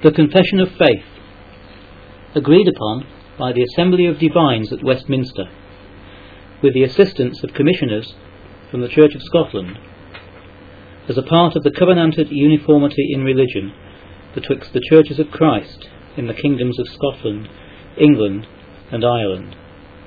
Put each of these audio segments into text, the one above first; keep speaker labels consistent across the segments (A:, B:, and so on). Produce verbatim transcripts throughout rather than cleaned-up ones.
A: The Confession of Faith, agreed upon by the Assembly of Divines at Westminster, with the assistance of commissioners from the Church of Scotland, as a part of the covenanted uniformity in religion betwixt the Churches of Christ in the kingdoms of Scotland, England and Ireland.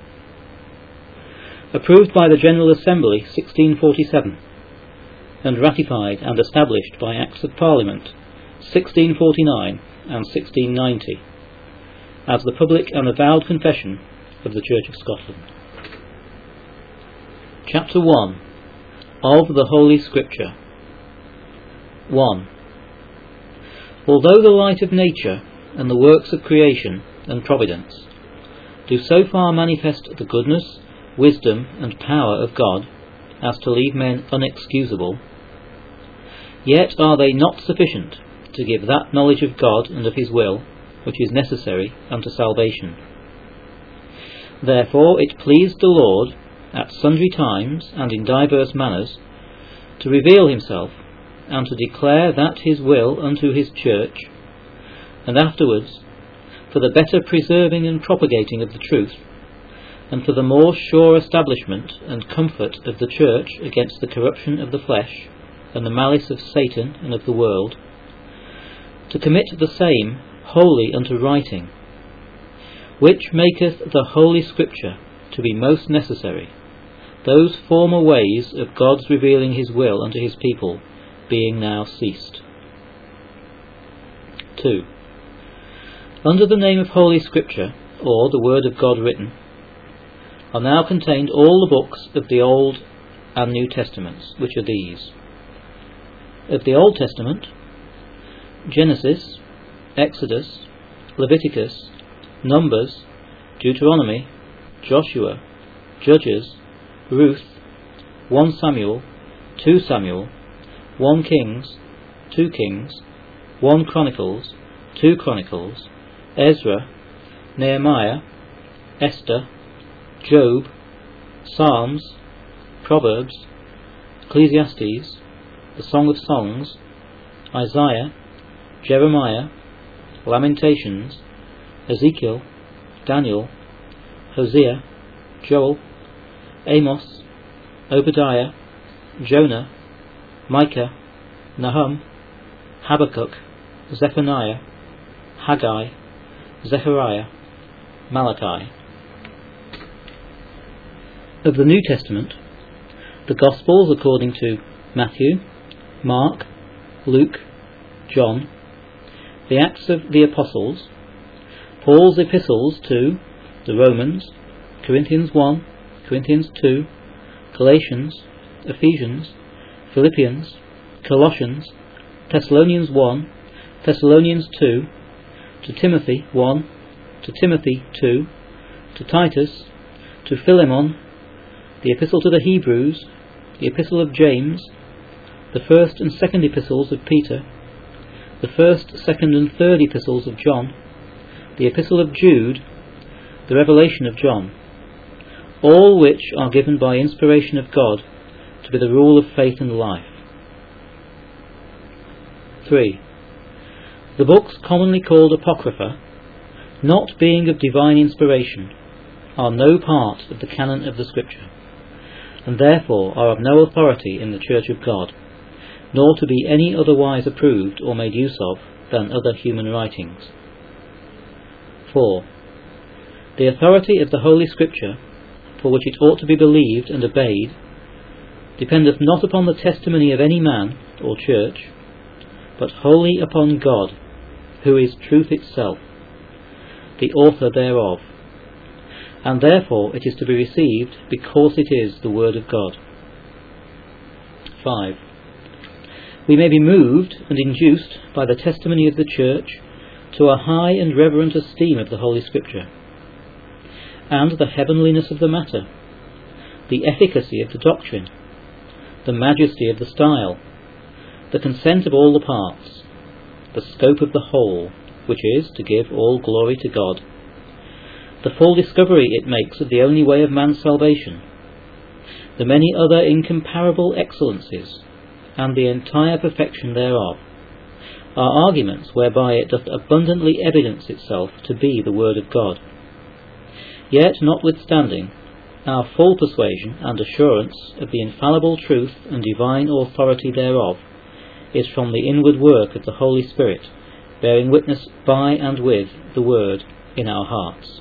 A: Approved by the General Assembly sixteen forty-seven, and ratified and established by Acts of Parliament sixteen forty-nine and sixteen ninety, as the public and avowed confession of the Church of Scotland. Chapter one. Of the Holy Scripture. one. Although the light of nature and the works of creation and providence do so far manifest the goodness, wisdom and power of God as to leave men unexcusable, yet are they not sufficient to give that knowledge of God and of his will which is necessary unto salvation. Therefore it pleased the Lord at sundry times and in divers manners to reveal himself and to declare that his will unto his church, and afterwards for the better preserving and propagating of the truth, and for the more sure establishment and comfort of the church against the corruption of the flesh and the malice of Satan and of the world, to commit the same wholly unto writing, which maketh the Holy Scripture to be most necessary, those former ways of God's revealing his will unto his people being now ceased. two. Under the name of Holy Scripture, or the Word of God written, are now contained all the books of the Old and New Testaments, which are these: of the Old Testament, Genesis, Exodus, Leviticus, Numbers, Deuteronomy, Joshua, Judges, Ruth, First Samuel, Second Samuel, First Kings, Two Kings, First Chronicles, Two Chronicles, Ezra, Nehemiah, Esther, Job, Psalms, Proverbs, Ecclesiastes, the Song of Songs, Isaiah, Jeremiah, Lamentations, Ezekiel, Daniel, Hosea, Joel, Amos, Obadiah, Jonah, Micah, Nahum, Habakkuk, Zephaniah, Haggai, Zechariah, Malachi. Of the New Testament, the Gospels according to Matthew, Mark, Luke, John, the Acts of the Apostles, Paul's epistles to the Romans, Corinthians one, Corinthians two, Galatians, Ephesians, Philippians, Colossians, Thessalonians one, Thessalonians two, to Timothy one, to Timothy two, to Titus, to Philemon, the Epistle to the Hebrews, the Epistle of James, the first and second epistles of Peter, the first, second and third epistles of John, the Epistle of Jude, the Revelation of John, all which are given by inspiration of God to be the rule of faith and life. three. The books commonly called Apocrypha, not being of divine inspiration, are no part of the canon of the Scripture, and therefore are of no authority in the Church of God, nor to be any otherwise approved or made use of than other human writings. four. The authority of the Holy Scripture, for which it ought to be believed and obeyed, dependeth not upon the testimony of any man or church, but wholly upon God, who is truth itself, the author thereof, and therefore it is to be received because it is the Word of God. five. We may be moved and induced by the testimony of the Church to a high and reverent esteem of the Holy Scripture, and the heavenliness of the matter, the efficacy of the doctrine, the majesty of the style, the consent of all the parts, the scope of the whole, which is to give all glory to God, the full discovery it makes of the only way of man's salvation, the many other incomparable excellencies, and the entire perfection thereof, are arguments whereby it doth abundantly evidence itself to be the word of God. Yet, notwithstanding, our full persuasion and assurance of the infallible truth and divine authority thereof is from the inward work of the Holy Spirit, bearing witness by and with the word in our hearts.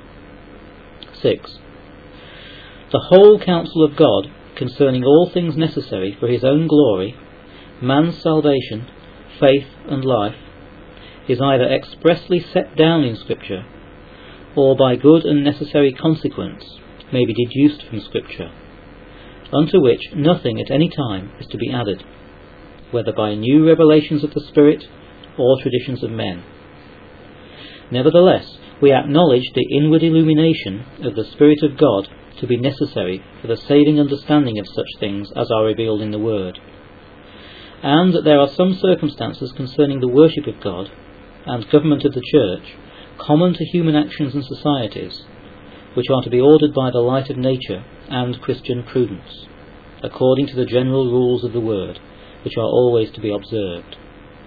A: six. The whole counsel of God concerning all things necessary for his own glory, man's salvation, faith and life, is either expressly set down in Scripture, or by good and necessary consequence may be deduced from Scripture, unto which nothing at any time is to be added, whether by new revelations of the Spirit or traditions of men. Nevertheless, we acknowledge the inward illumination of the Spirit of God to be necessary for the saving understanding of such things as are revealed in the Word, and that there are some circumstances concerning the worship of God and government of the Church common to human actions and societies, which are to be ordered by the light of nature and Christian prudence, according to the general rules of the Word, which are always to be observed.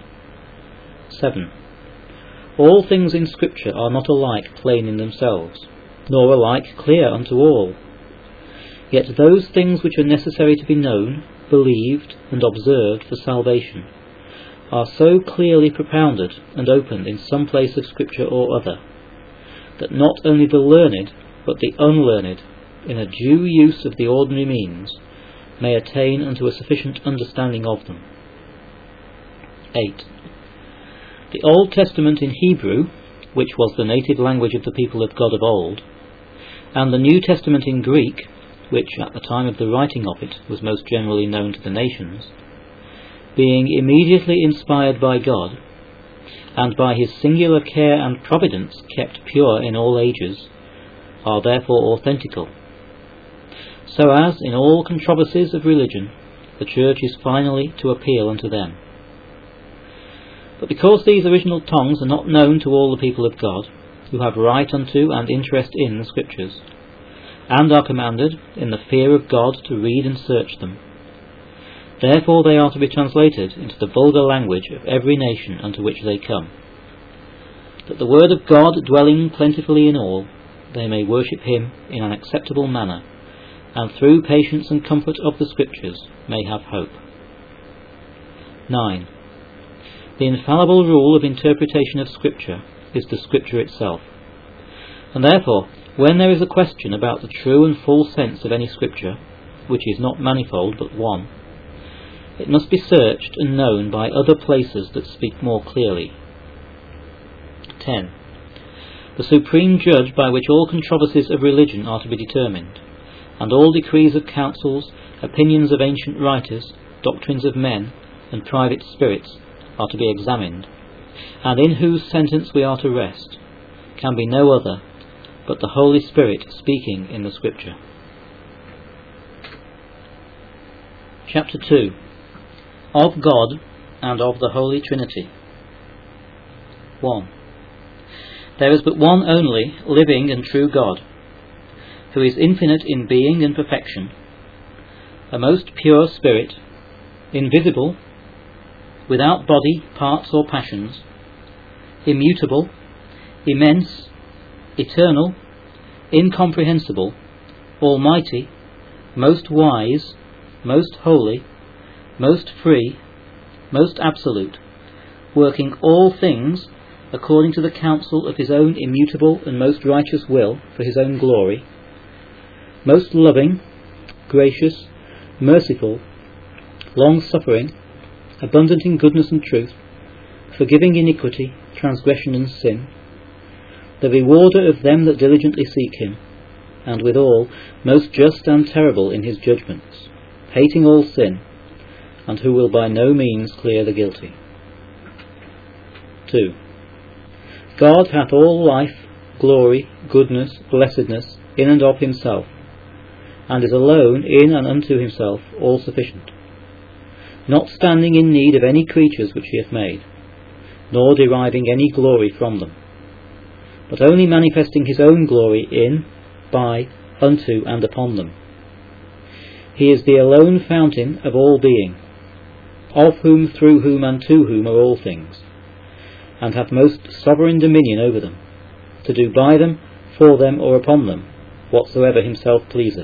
A: seven. All things in Scripture are not alike plain in themselves, nor alike clear unto all. Yet those things which are necessary to be known, believed, and observed for salvation are so clearly propounded and opened in some place of Scripture or other, that not only the learned, but the unlearned, in a due use of the ordinary means, may attain unto a sufficient understanding of them. eight. The Old Testament in Hebrew, which was the native language of the people of God of old, and the New Testament in Greek, which at the time of the writing of it was most generally known to the nations, being immediately inspired by God, and by his singular care and providence kept pure in all ages, are therefore authentical, so as in all controversies of religion the Church is finally to appeal unto them. But because these original tongues are not known to all the people of God, who have right unto and interest in the Scriptures, and are commanded in the fear of God to read and search them, therefore they are to be translated into the vulgar language of every nation unto which they come, that the word of God dwelling plentifully in all, they may worship him in an acceptable manner, and through patience and comfort of the Scriptures may have hope. nine. The infallible rule of interpretation of Scripture is the Scripture itself, and therefore, when there is a question about the true and full sense of any Scripture, which is not manifold but one, it must be searched and known by other places that speak more clearly. ten. The supreme judge by which all controversies of religion are to be determined, and all decrees of councils, opinions of ancient writers, doctrines of men, and private spirits are to be examined, and in whose sentence we are to rest, can be no other but the Holy Spirit speaking in the Scripture. Chapter two. Of God and of the Holy Trinity. one. There is but one only living and true God, who is infinite in being and perfection, a most pure Spirit, invisible, without body, parts or passions, immutable, immense, eternal, incomprehensible, almighty, most wise, most holy, most free, most absolute, working all things according to the counsel of his own immutable and most righteous will for his own glory, most loving, gracious, merciful, long-suffering, abundant in goodness and truth, forgiving iniquity, transgression and sin, the rewarder of them that diligently seek him, and withal most just and terrible in his judgments, hating all sin, and who will by no means clear the guilty. two. God hath all life, glory, goodness, blessedness in and of himself, and is alone in and unto himself all sufficient, not standing in need of any creatures which he hath made, nor deriving any glory from them, but only manifesting his own glory in, by, unto, and upon them. He is the alone fountain of all being, of whom, through whom, and to whom are all things, and hath most sovereign dominion over them, to do by them, for them, or upon them, whatsoever himself pleaseth.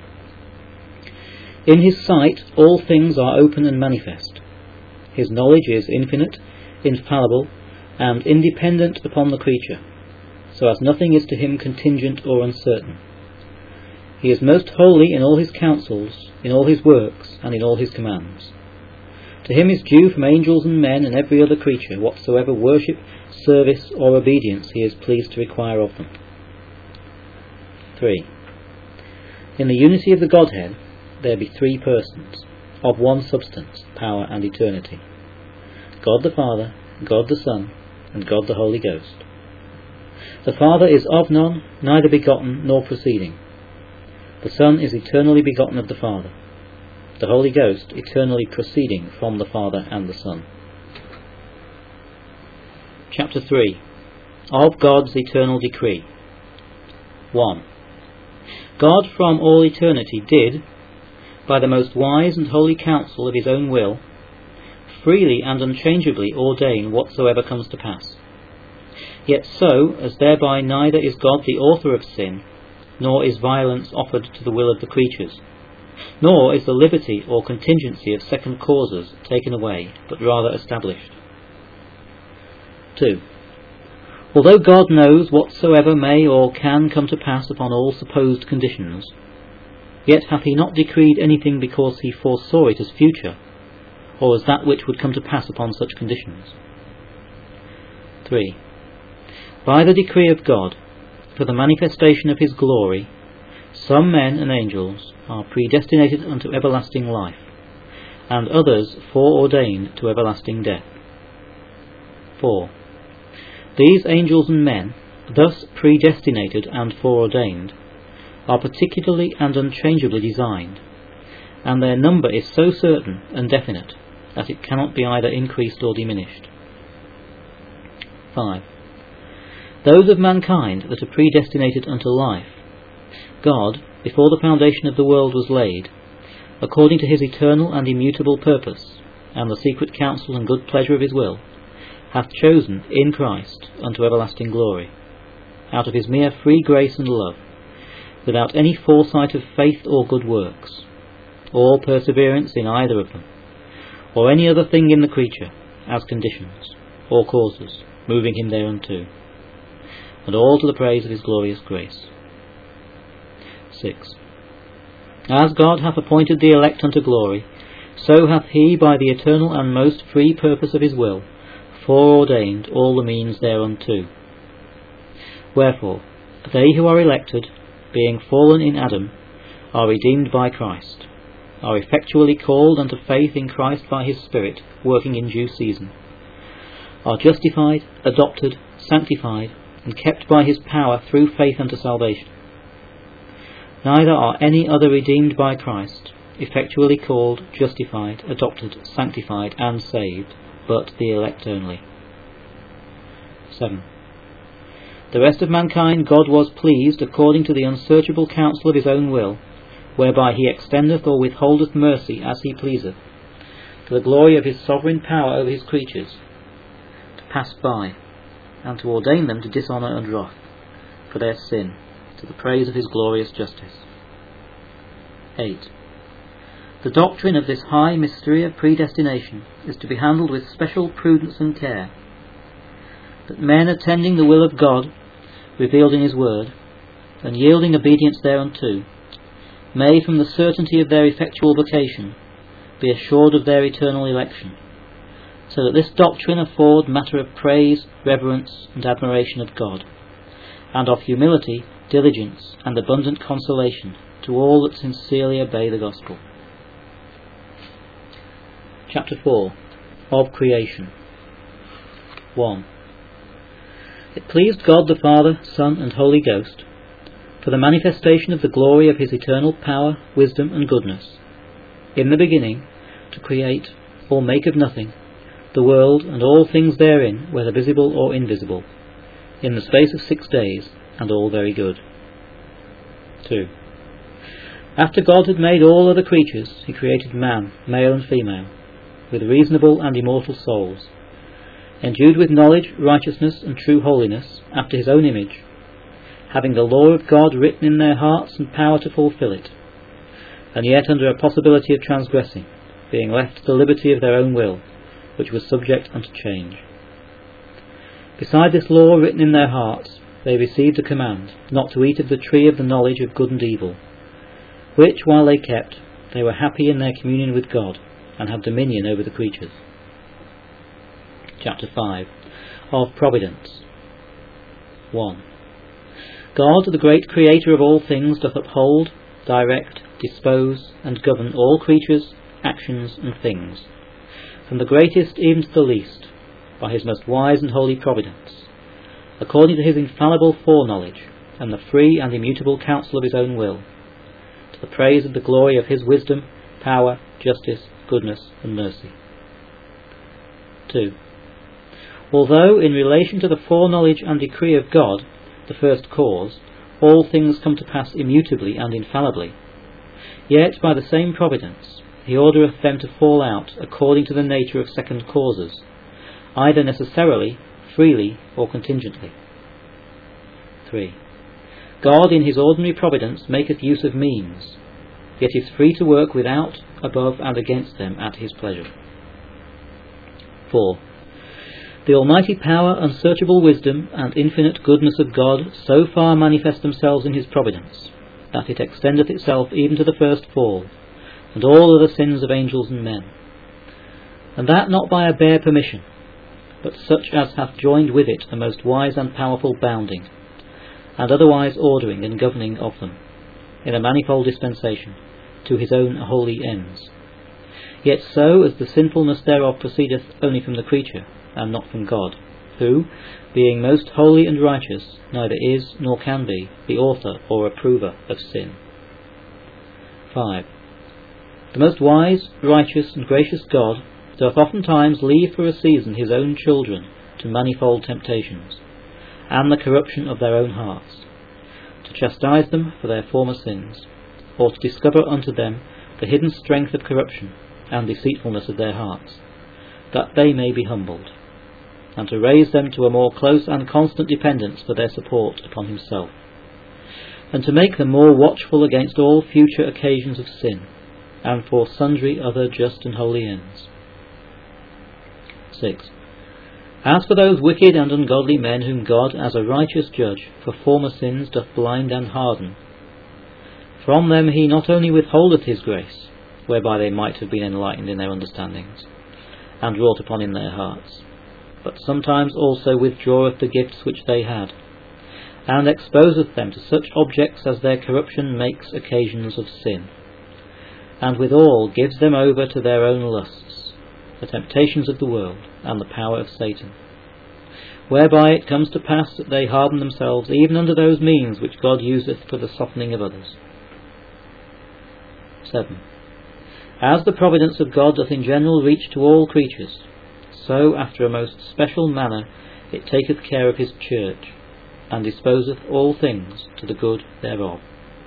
A: In his sight all things are open and manifest. His knowledge is infinite, infallible, and independent upon the creature, so as nothing is to him contingent or uncertain. He is most holy in all his counsels, in all his works, and in all his commands. To him is due from angels and men and every other creature whatsoever worship, service, or obedience he is pleased to require of them. three. In the unity of the Godhead there be three persons, of one substance, power, and eternity: God the Father, God the Son, and God the Holy Ghost. The Father is of none, neither begotten nor proceeding. The Son is eternally begotten of the Father. The Holy Ghost eternally proceeding from the Father and the Son. Chapter three. Of God's eternal decree. one. God from all eternity did, by the most wise and holy counsel of his own will, freely and unchangeably ordain whatsoever comes to pass. Yet so, as thereby neither is God the author of sin, nor is violence offered to the will of the creatures, nor is the liberty or contingency of second causes taken away, but rather established. two. Although God knows whatsoever may or can come to pass upon all supposed conditions, yet hath he not decreed anything because he foresaw it as future, or as that which would come to pass upon such conditions. three. By the decree of God, for the manifestation of his glory, some men and angels are predestinated unto everlasting life, and others foreordained to everlasting death. four. These angels and men, thus predestinated and foreordained, are particularly and unchangeably designed, and their number is so certain and definite that it cannot be either increased or diminished. five. Those of mankind that are predestinated unto life, God, before the foundation of the world was laid, according to his eternal and immutable purpose, and the secret counsel and good pleasure of his will, hath chosen in Christ unto everlasting glory, out of his mere free grace and love, without any foresight of faith or good works, or perseverance in either of them, or any other thing in the creature, as conditions, or causes, moving him thereunto, and all to the praise of his glorious grace. six. As God hath appointed the elect unto glory, so hath he by the eternal and most free purpose of his will foreordained all the means thereunto. Wherefore, they who are elected, being fallen in Adam, are redeemed by Christ, are effectually called unto faith in Christ by his Spirit, working in due season, are justified, adopted, sanctified, and kept by his power through faith unto salvation. Neither are any other redeemed by Christ, effectually called, justified, adopted, sanctified, and saved, but the elect only. seven. The rest of mankind God was pleased, according to the unsearchable counsel of his own will, whereby he extendeth or withholdeth mercy as he pleaseth, to the glory of his sovereign power over his creatures, to pass by, and to ordain them to dishonour and wrath, for their sin, to the praise of his glorious justice. eight. The doctrine of this high mystery of predestination is to be handled with special prudence and care, that men attending the will of God, revealed in his word, and yielding obedience thereunto, may from the certainty of their effectual vocation be assured of their eternal election, so that this doctrine afford matter of praise, reverence, and admiration of God, and of humility, diligence, and abundant consolation to all that sincerely obey the gospel. Chapter four. Of Creation. one. It pleased God the Father, Son, and Holy Ghost, for the manifestation of the glory of his eternal power, wisdom, and goodness, in the beginning, to create, or make of nothing, the world and all things therein, whether visible or invisible, in the space of six days, and all very good. two. After God had made all other creatures, he created man, male and female, with reasonable and immortal souls, endued with knowledge, righteousness, and true holiness, after his own image, having the law of God written in their hearts and power to fulfil it, and yet under a possibility of transgressing, being left to the liberty of their own will, which was subject unto change. Beside this law written in their hearts, they received a command not to eat of the tree of the knowledge of good and evil, which, while they kept, they were happy in their communion with God, and had dominion over the creatures. Chapter five. Of Providence. one. God, the great Creator of all things, doth uphold, direct, dispose, and govern all creatures, actions, and things, from the greatest even to the least, by his most wise and holy providence, according to his infallible foreknowledge, and the free and immutable counsel of his own will, to the praise of the glory of his wisdom, power, justice, goodness, and mercy. two. Although, in relation to the foreknowledge and decree of God, the first cause, all things come to pass immutably and infallibly, yet by the same providence he ordereth them to fall out according to the nature of second causes, either necessarily, freely, or contingently. three. God in his ordinary providence maketh use of means, yet is free to work without, above, and against them at his pleasure. four. The almighty power, unsearchable wisdom, and infinite goodness of God so far manifest themselves in his providence, that it extendeth itself even to the first fall, and all other sins of angels and men, and that not by a bare permission, but such as hath joined with it a most wise and powerful bounding, and otherwise ordering and governing of them, in a manifold dispensation, to his own holy ends. Yet so as the sinfulness thereof proceedeth only from the creature, and not from God, who, being most holy and righteous, neither is nor can be the author or approver of sin. five. The most wise, righteous, and gracious God doth oftentimes leave for a season his own children to manifold temptations, and the corruption of their own hearts, to chastise them for their former sins, or to discover unto them the hidden strength of corruption and deceitfulness of their hearts, that they may be humbled, and to raise them to a more close and constant dependence for their support upon himself, and to make them more watchful against all future occasions of sin, and for sundry other just and holy ends. six. As for those wicked and ungodly men whom God, as a righteous judge, for former sins doth blind and harden, from them he not only withholdeth his grace, whereby they might have been enlightened in their understandings, and wrought upon in their hearts, but sometimes also withdraweth the gifts which they had, and exposeth them to such objects as their corruption makes occasions of sin, and withal gives them over to their own lusts, the temptations of the world, and the power of Satan, whereby it comes to pass that they harden themselves even under those means which God useth for the softening of others. seven. As the providence of God doth in general reach to all creatures, so after a most special manner it taketh care of his church, and disposeth all things to the good thereof.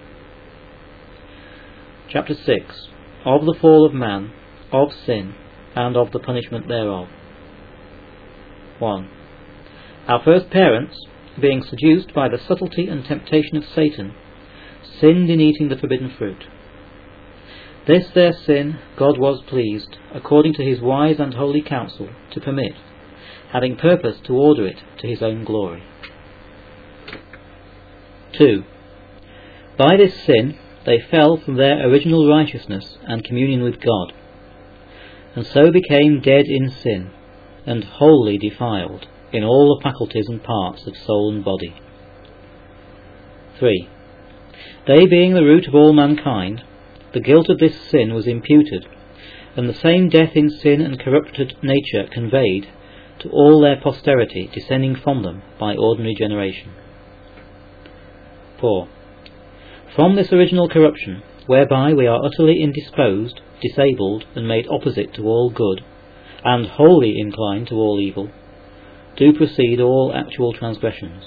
A: Chapter six. Of the fall of man, of sin, and of the punishment thereof. one. Our first parents, being seduced by the subtlety and temptation of Satan, sinned in eating the forbidden fruit. This their sin God was pleased, according to his wise and holy counsel, to permit, having purpose to order it to his own glory. two. By this sin they fell from their original righteousness and communion with God, and so became dead in sin, and wholly defiled in all the faculties and parts of soul and body. three. They being the root of all mankind, the guilt of this sin was imputed, and the same death in sin and corrupted nature conveyed to all their posterity descending from them by ordinary generation. four. From this original corruption, whereby we are utterly indisposed, disabled, and made opposite to all good, and wholly inclined to all evil, do proceed all actual transgressions.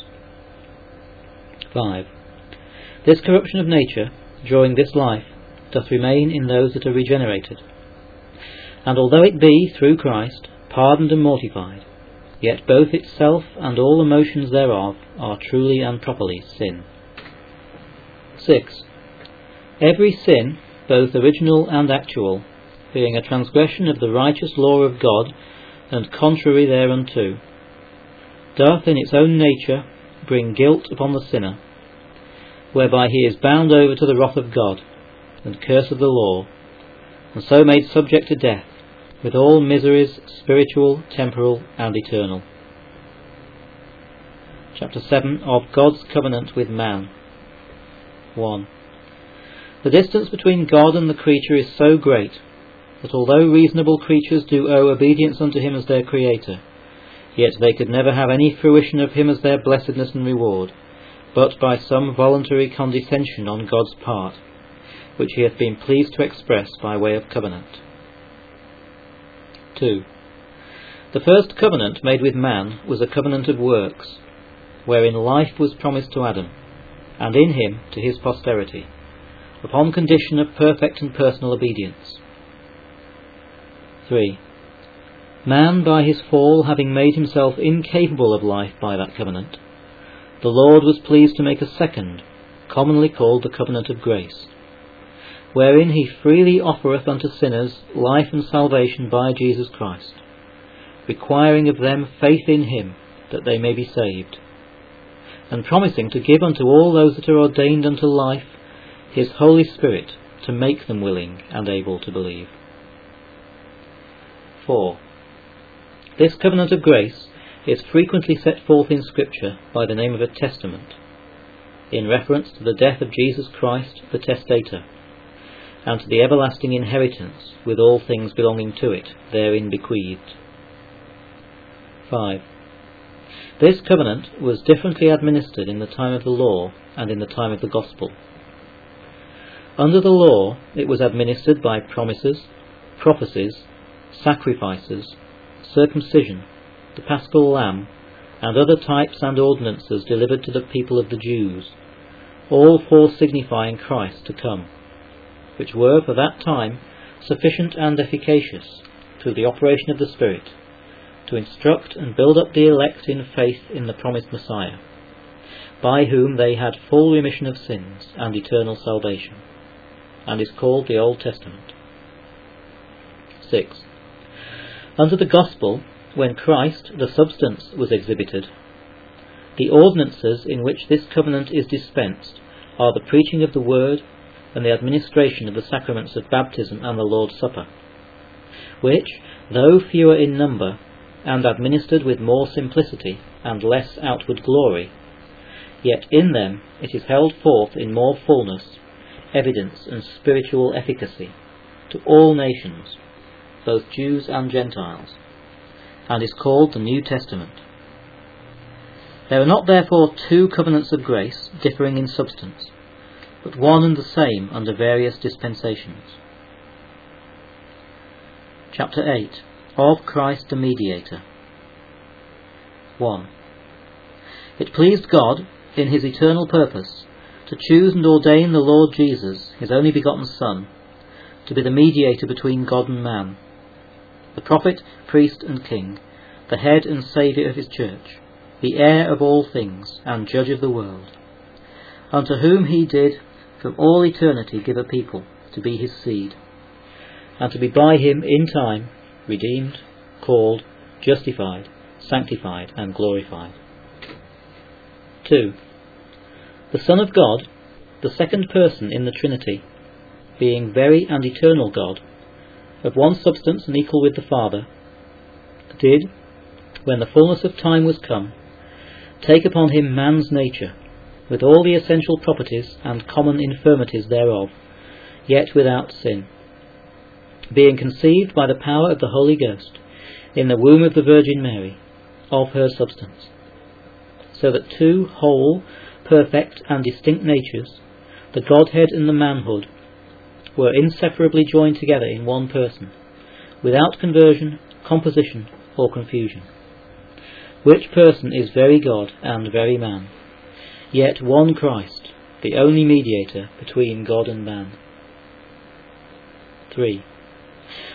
A: five. This corruption of nature, during this life, doth remain in those that are regenerated, And although it be, through Christ, pardoned and mortified, yet both itself and all the motions thereof are truly and properly sin. six. Every sin, both original and actual, being a transgression of the righteous law of God, and contrary thereunto, doth in its own nature bring guilt upon the sinner, whereby he is bound over to the wrath of God, and curse of the law, and so made subject to death, with all miseries spiritual, temporal, and eternal. Chapter seven of God's Covenant with Man. one. The distance between God and the creature is so great, that although reasonable creatures do owe obedience unto him as their Creator, yet they could never have any fruition of him as their blessedness and reward, but by some voluntary condescension on God's part, which he hath been pleased to express by way of covenant. two. The first covenant made with man was a covenant of works, wherein life was promised to Adam, and in him to his posterity, upon condition of perfect and personal obedience. three. Man, by his fall, having made himself incapable of life by that covenant, the Lord was pleased to make a second, commonly called the covenant of grace, wherein he freely offereth unto sinners life and salvation by Jesus Christ, requiring of them faith in him that they may be saved, and promising to give unto all those that are ordained unto life his Holy Spirit to make them willing and able to believe. four. This covenant of grace is frequently set forth in Scripture by the name of a testament, in reference to the death of Jesus Christ the testator, and to the everlasting inheritance with all things belonging to it therein bequeathed. five. This covenant was differently administered in the time of the law and in the time of the gospel. Under the law it was administered by promises, prophecies, sacrifices, circumcision, the paschal lamb, and other types and ordinances delivered to the people of the Jews, all four signifying Christ to come, which were for that time sufficient and efficacious, through the operation of the Spirit, to instruct and build up the elect in faith in the promised Messiah, by whom they had full remission of sins and eternal salvation, and is called the Old Testament. six. Under the gospel, when Christ, the substance, was exhibited, the ordinances in which this covenant is dispensed are the preaching of the word and the administration of the sacraments of baptism and the Lord's Supper, which, though fewer in number, and administered with more simplicity and less outward glory, yet in them it is held forth in more fullness, evidence, and spiritual efficacy to all nations, both Jews and Gentiles, and is called the New Testament. There are not therefore two covenants of grace differing in substance, but one and the same under various dispensations. Chapter eight of Christ the Mediator. one. It pleased God, in his eternal purpose, to choose and ordain the Lord Jesus, his only begotten Son, to be the mediator between God and man, the prophet, priest, and king, the head and saviour of his church, the heir of all things, and judge of the world, unto whom he did from all eternity give a people to be his seed, and to be by him in time redeemed, called, justified, sanctified, and glorified. two. The Son of God, the second person in the Trinity, being very and eternal God, of one substance and equal with the Father, did, when the fullness of time was come, take upon him man's nature, with all the essential properties and common infirmities thereof, yet without sin, being conceived by the power of the Holy Ghost, in the womb of the Virgin Mary, of her substance, so that two whole, perfect, and distinct natures, the Godhead and the manhood, were inseparably joined together in one person, without conversion, composition, or confusion, which person is very God and very man, yet one Christ, the only mediator between God and man. three.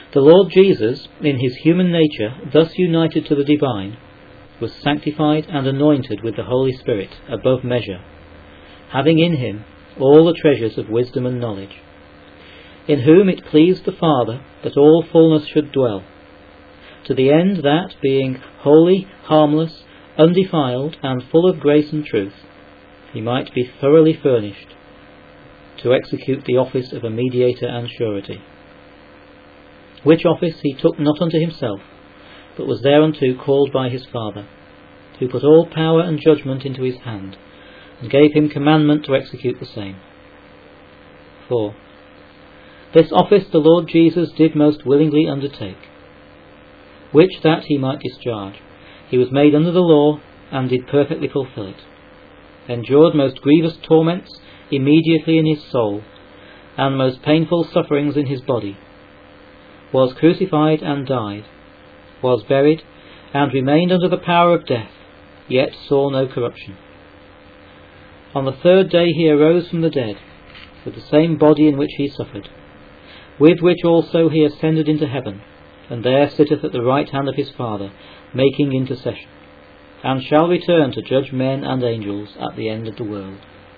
A: The Lord Jesus, in his human nature, thus united to the divine, was sanctified and anointed with the Holy Spirit above measure, having in him all the treasures of wisdom and knowledge, in whom it pleased the Father that all fullness should dwell, to the end that, being holy, harmless, undefiled, and full of grace and truth, he might be thoroughly furnished to execute the office of a mediator and surety. Which office he took not unto himself, but was thereunto called by his Father, who put all power and judgment into his hand, and gave him commandment to execute the same. four. This office the Lord Jesus did most willingly undertake, which that he might discharge, he was made under the law, and did perfectly fulfil it, endured most grievous torments immediately in his soul, and most painful sufferings in his body, was crucified and died, was buried, and remained under the power of death, yet saw no corruption. On the third day he arose from the dead, with the same body in which he suffered, with which also he ascended into heaven, and there sitteth at the right hand of his Father, making intercession, and shall return to judge men and angels at the end of the world.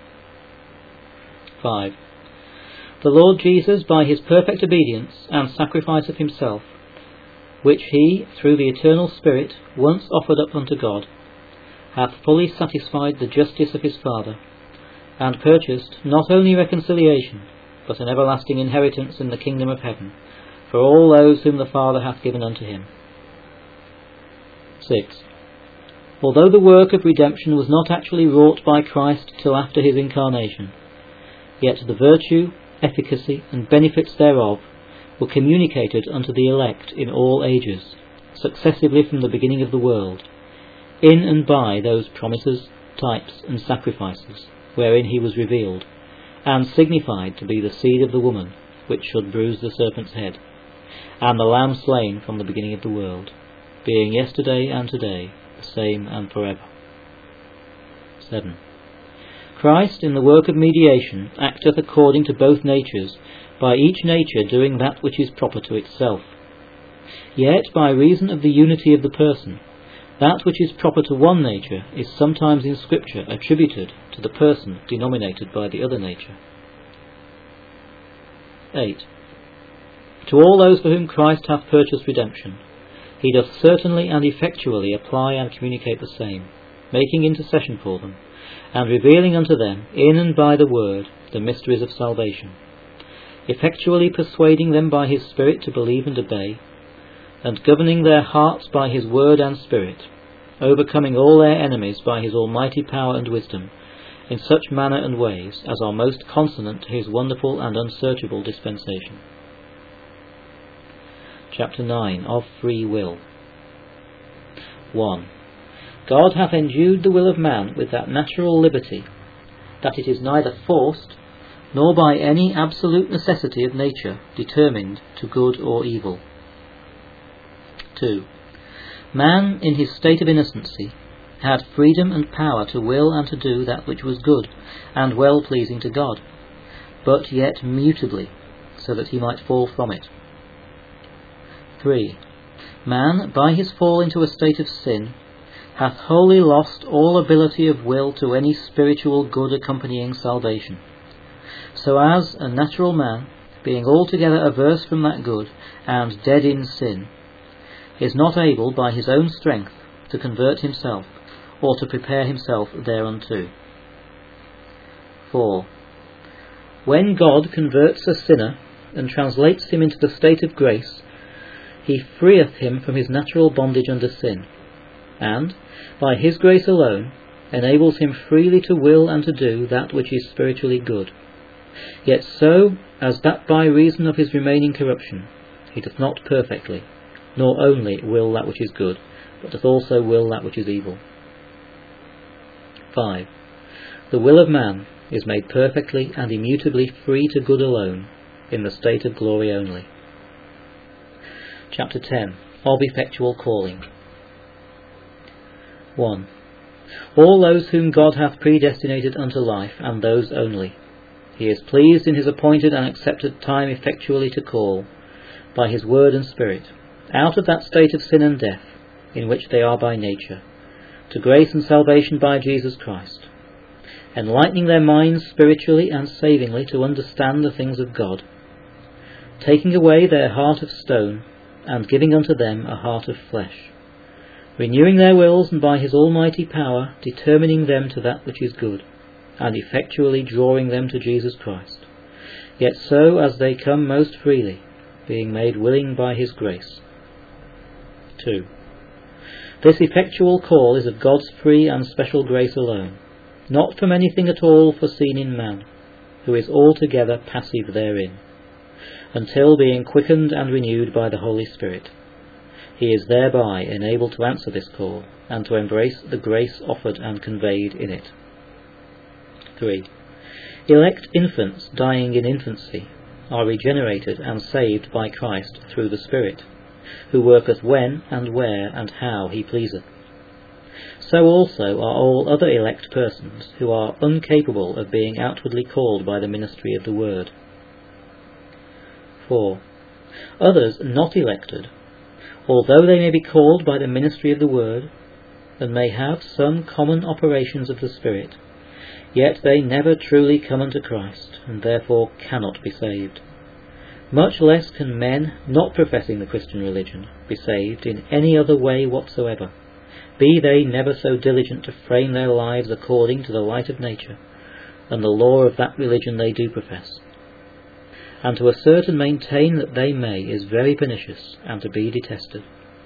A: five. The Lord Jesus, by his perfect obedience and sacrifice of himself, which he, through the eternal Spirit, once offered up unto God, hath fully satisfied the justice of his Father, and purchased not only reconciliation, but an everlasting inheritance in the kingdom of heaven, for all those whom the Father hath given unto him. six. Although the work of redemption was not actually wrought by Christ till after his incarnation, yet the virtue, efficacy, and benefits thereof were communicated unto the elect in all ages, successively from the beginning of the world, in and by those promises, types, and sacrifices, wherein he was revealed, and signified to be the seed of the woman, which should bruise the serpent's head, and the Lamb slain from the beginning of the world, being yesterday and today the same and forever. seven. Christ in the work of mediation acteth according to both natures, by each nature doing that which is proper to itself. Yet by reason of the unity of the person, that which is proper to one nature is sometimes in Scripture attributed to the person denominated by the other nature. eight. To all those for whom Christ hath purchased redemption, he doth certainly and effectually apply and communicate the same, making intercession for them, and revealing unto them, in and by the word, the mysteries of salvation, effectually persuading them by his Spirit to believe and obey, and governing their hearts by his word and Spirit, overcoming all their enemies by his almighty power and wisdom, in such manner and ways as are most consonant to his wonderful and unsearchable dispensation. Chapter nine. Of Free Will. one. God hath endued the will of man with that natural liberty, that it is neither forced, nor by any absolute necessity of nature determined to good or evil. two. Man, in his state of innocency, had freedom and power to will and to do that which was good, and well-pleasing to God, but yet mutably, so that he might fall from it. three. Man, by his fall into a state of sin, hath wholly lost all ability of will to any spiritual good accompanying salvation, so as a natural man, being altogether averse from that good, and dead in sin, is not able by his own strength to convert himself, or to prepare himself thereunto. four. When God converts a sinner, and translates him into the state of grace, he freeth him from his natural bondage under sin, and, by his grace alone, enables him freely to will and to do that which is spiritually good, yet so as that by reason of his remaining corruption he doth not perfectly, nor only will that which is good, but doth also will that which is evil. five. The will of man is made perfectly and immutably free to good alone, in the state of glory only. Chapter ten. Of Effectual Calling. one. All those whom God hath predestinated unto life, and those only, he is pleased in his appointed and accepted time effectually to call, by his word and Spirit, out of that state of sin and death in which they are by nature, to grace and salvation by Jesus Christ, enlightening their minds spiritually and savingly to understand the things of God, taking away their heart of stone, and giving unto them a heart of flesh, renewing their wills, and by his almighty power determining them to that which is good, and effectually drawing them to Jesus Christ, yet so as they come most freely, being made willing by his grace. two. This effectual call is of God's free and special grace alone, not from anything at all foreseen in man, who is altogether passive therein, until being quickened and renewed by the Holy Spirit, he is thereby enabled to answer this call, and to embrace the grace offered and conveyed in it. three. Elect infants dying in infancy are regenerated and saved by Christ through the Spirit, who worketh when and where and how he pleaseth. So also are all other elect persons who are incapable of being outwardly called by the ministry of the word. four. Others not elected, although they may be called by the ministry of the word, and may have some common operations of the Spirit, yet they never truly come unto Christ, and therefore cannot be saved. Much less can men not professing the Christian religion be saved in any other way whatsoever, be they never so diligent to frame their lives according to the light of nature and the law of that religion they do profess. And to assert and maintain that they may is very pernicious, and to be detested.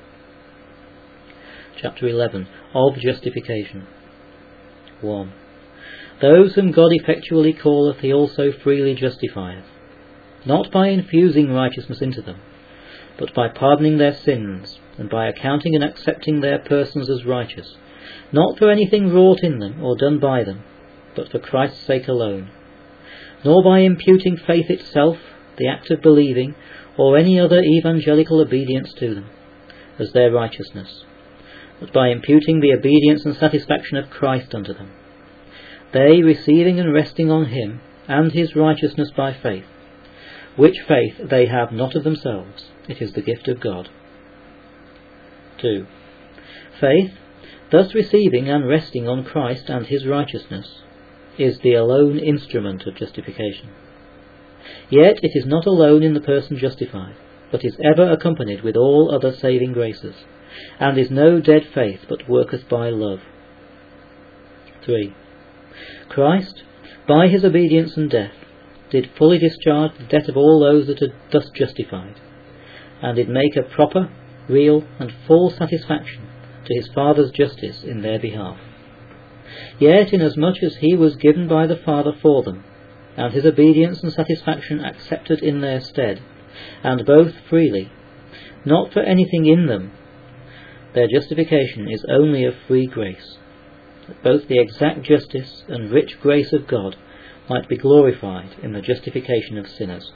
A: Chapter eleven. Of Justification. one. Those whom God effectually calleth he also freely justifieth, not by infusing righteousness into them, but by pardoning their sins, and by accounting and accepting their persons as righteous, not for anything wrought in them or done by them, but for Christ's sake alone, nor by imputing faith itself, the act of believing, or any other evangelical obedience to them, as their righteousness, but by imputing the obedience and satisfaction of Christ unto them, they receiving and resting on him and his righteousness by faith, which faith they have not of themselves, it is the gift of God. two. Faith, thus receiving and resting on Christ and his righteousness, is the alone instrument of justification. Yet it is not alone in the person justified, but is ever accompanied with all other saving graces, and is no dead faith, but worketh by love. three. Christ, by his obedience and death, did fully discharge the debt of all those that are thus justified, and did make a proper, real, and full satisfaction to his Father's justice in their behalf. Yet inasmuch as he was given by the Father for them, and his obedience and satisfaction accepted in their stead, and both freely, not for anything in them, their justification is only of free grace, that both the exact justice and rich grace of God might be glorified in the justification of sinners.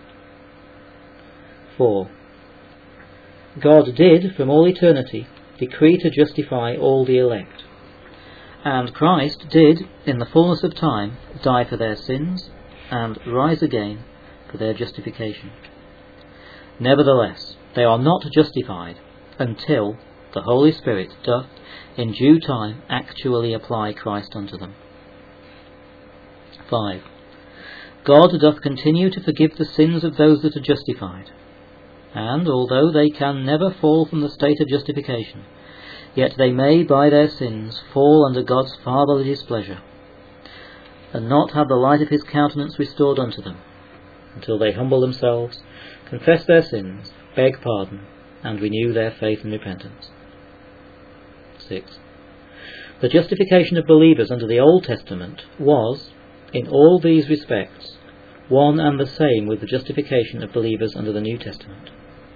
A: four. God did, from all eternity, decree to justify all the elect, and Christ did, in the fullness of time, die for their sins, and rise again for their justification. Nevertheless, they are not justified until the Holy Spirit doth in due time actually apply Christ unto them. five. God doth continue to forgive the sins of those that are justified, and although they can never fall from the state of justification, yet they may by their sins fall under God's fatherly displeasure, and not have the light of his countenance restored unto them, until they humble themselves, confess their sins, beg pardon, and renew their faith and repentance. six. The justification of believers under the Old Testament was, in all these respects, one and the same with the justification of believers under the New Testament.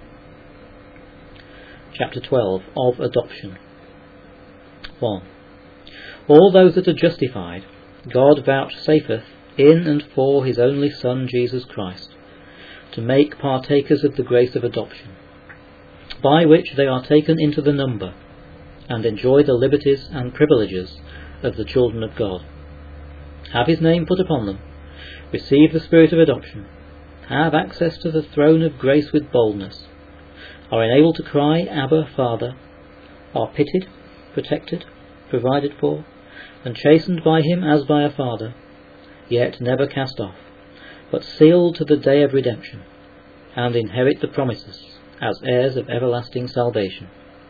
A: Chapter twelve. Of Adoption. one. All those that are justified, God vouchsafeth in and for his only Son, Jesus Christ, to make partakers of the grace of adoption, by which they are taken into the number, and enjoy the liberties and privileges of the children of God, have his name put upon them, receive the spirit of adoption, have access to the throne of grace with boldness, are enabled to cry, Abba, Father, are pitied, protected, provided for, and chastened by him as by a father, yet never cast off, but sealed to the day of redemption, and inherit the promises as heirs of everlasting salvation.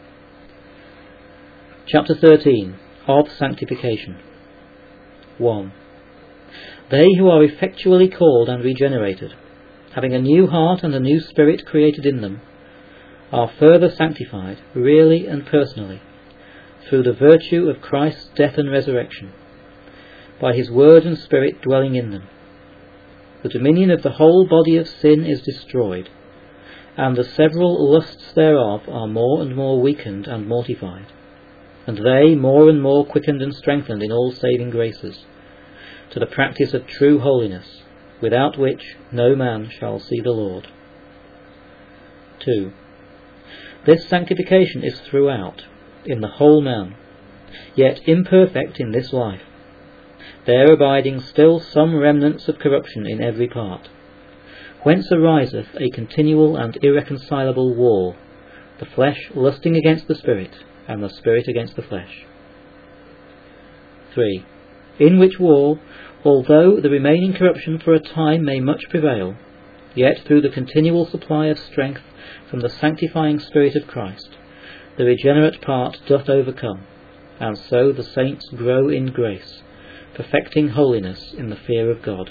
A: Chapter thirteen. Of Sanctification. one. They who are effectually called and regenerated, having a new heart and a new spirit created in them, are further sanctified, really and personally, through the virtue of Christ's death and resurrection, by his word and spirit dwelling in them. The dominion of the whole body of sin is destroyed, and the several lusts thereof are more and more weakened and mortified, and they more and more quickened and strengthened in all saving graces, to the practice of true holiness, without which no man shall see the Lord. two. This sanctification is throughout, in the whole man, yet imperfect in this life, there abiding still some remnants of corruption in every part, whence ariseth a continual and irreconcilable war, the flesh lusting against the spirit, and the spirit against the flesh. three. In which war, although the remaining corruption for a time may much prevail, yet through the continual supply of strength from the sanctifying Spirit of Christ, the regenerate part doth overcome, and so the saints grow in grace, perfecting holiness in the fear of God.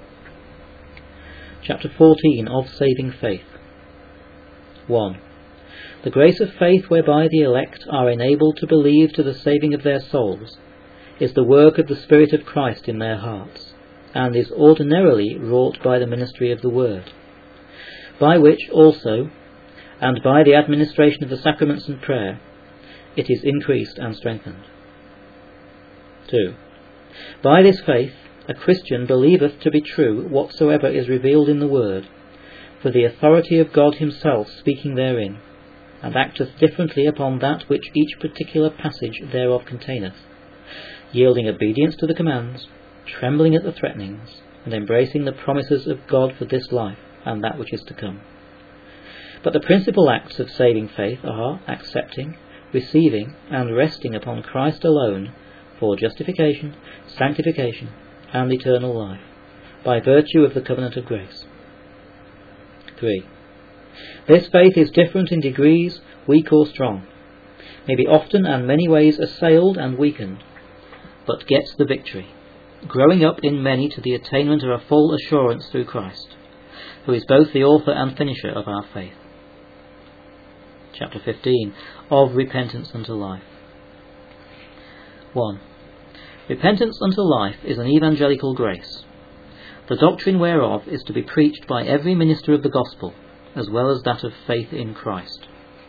A: Chapter fourteen. Of Saving Faith. one. The grace of faith whereby the elect are enabled to believe to the saving of their souls is the work of the Spirit of Christ in their hearts, and is ordinarily wrought by the ministry of the Word, by which also, and by the administration of the sacraments and prayer, it is increased and strengthened. two. By this faith a Christian believeth to be true whatsoever is revealed in the Word, for the authority of God himself speaking therein, and acteth differently upon that which each particular passage thereof containeth, yielding obedience to the commands, trembling at the threatenings, and embracing the promises of God for this life and that which is to come. But the principal acts of saving faith are accepting, receiving, and resting upon Christ alone for justification, sanctification, and eternal life, by virtue of the covenant of grace. three. This faith is different in degrees, weak or strong, may be often and many ways assailed and weakened, but gets the victory, growing up in many to the attainment of a full assurance through Christ, who is both the author and finisher of our faith. Chapter fifteen. Of Repentance unto Life. one. Repentance unto life is an evangelical grace, the doctrine whereof is to be preached by every minister of the gospel, as well as that of faith in Christ.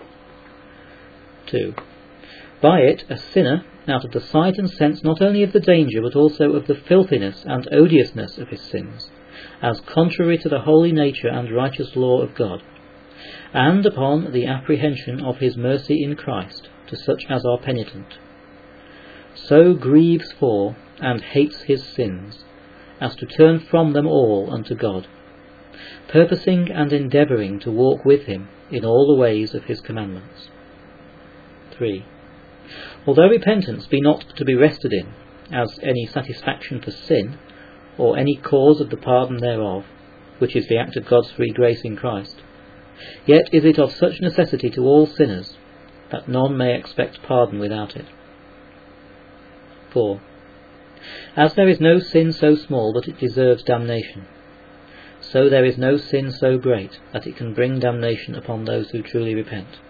A: two. By it a sinner, out of the sight and sense not only of the danger but also of the filthiness and odiousness of his sins, as contrary to the holy nature and righteous law of God, and upon the apprehension of his mercy in Christ to such as are penitent, so grieves for and hates his sins, as to turn from them all unto God, purposing and endeavouring to walk with him in all the ways of his commandments. three. Although repentance be not to be rested in as any satisfaction for sin, or any cause of the pardon thereof, which is the act of God's free grace in Christ, yet is it of such necessity to all sinners, that none may expect pardon without it. four. As there is no sin so small that it deserves damnation, so there is no sin so great that it can bring damnation upon those who truly repent.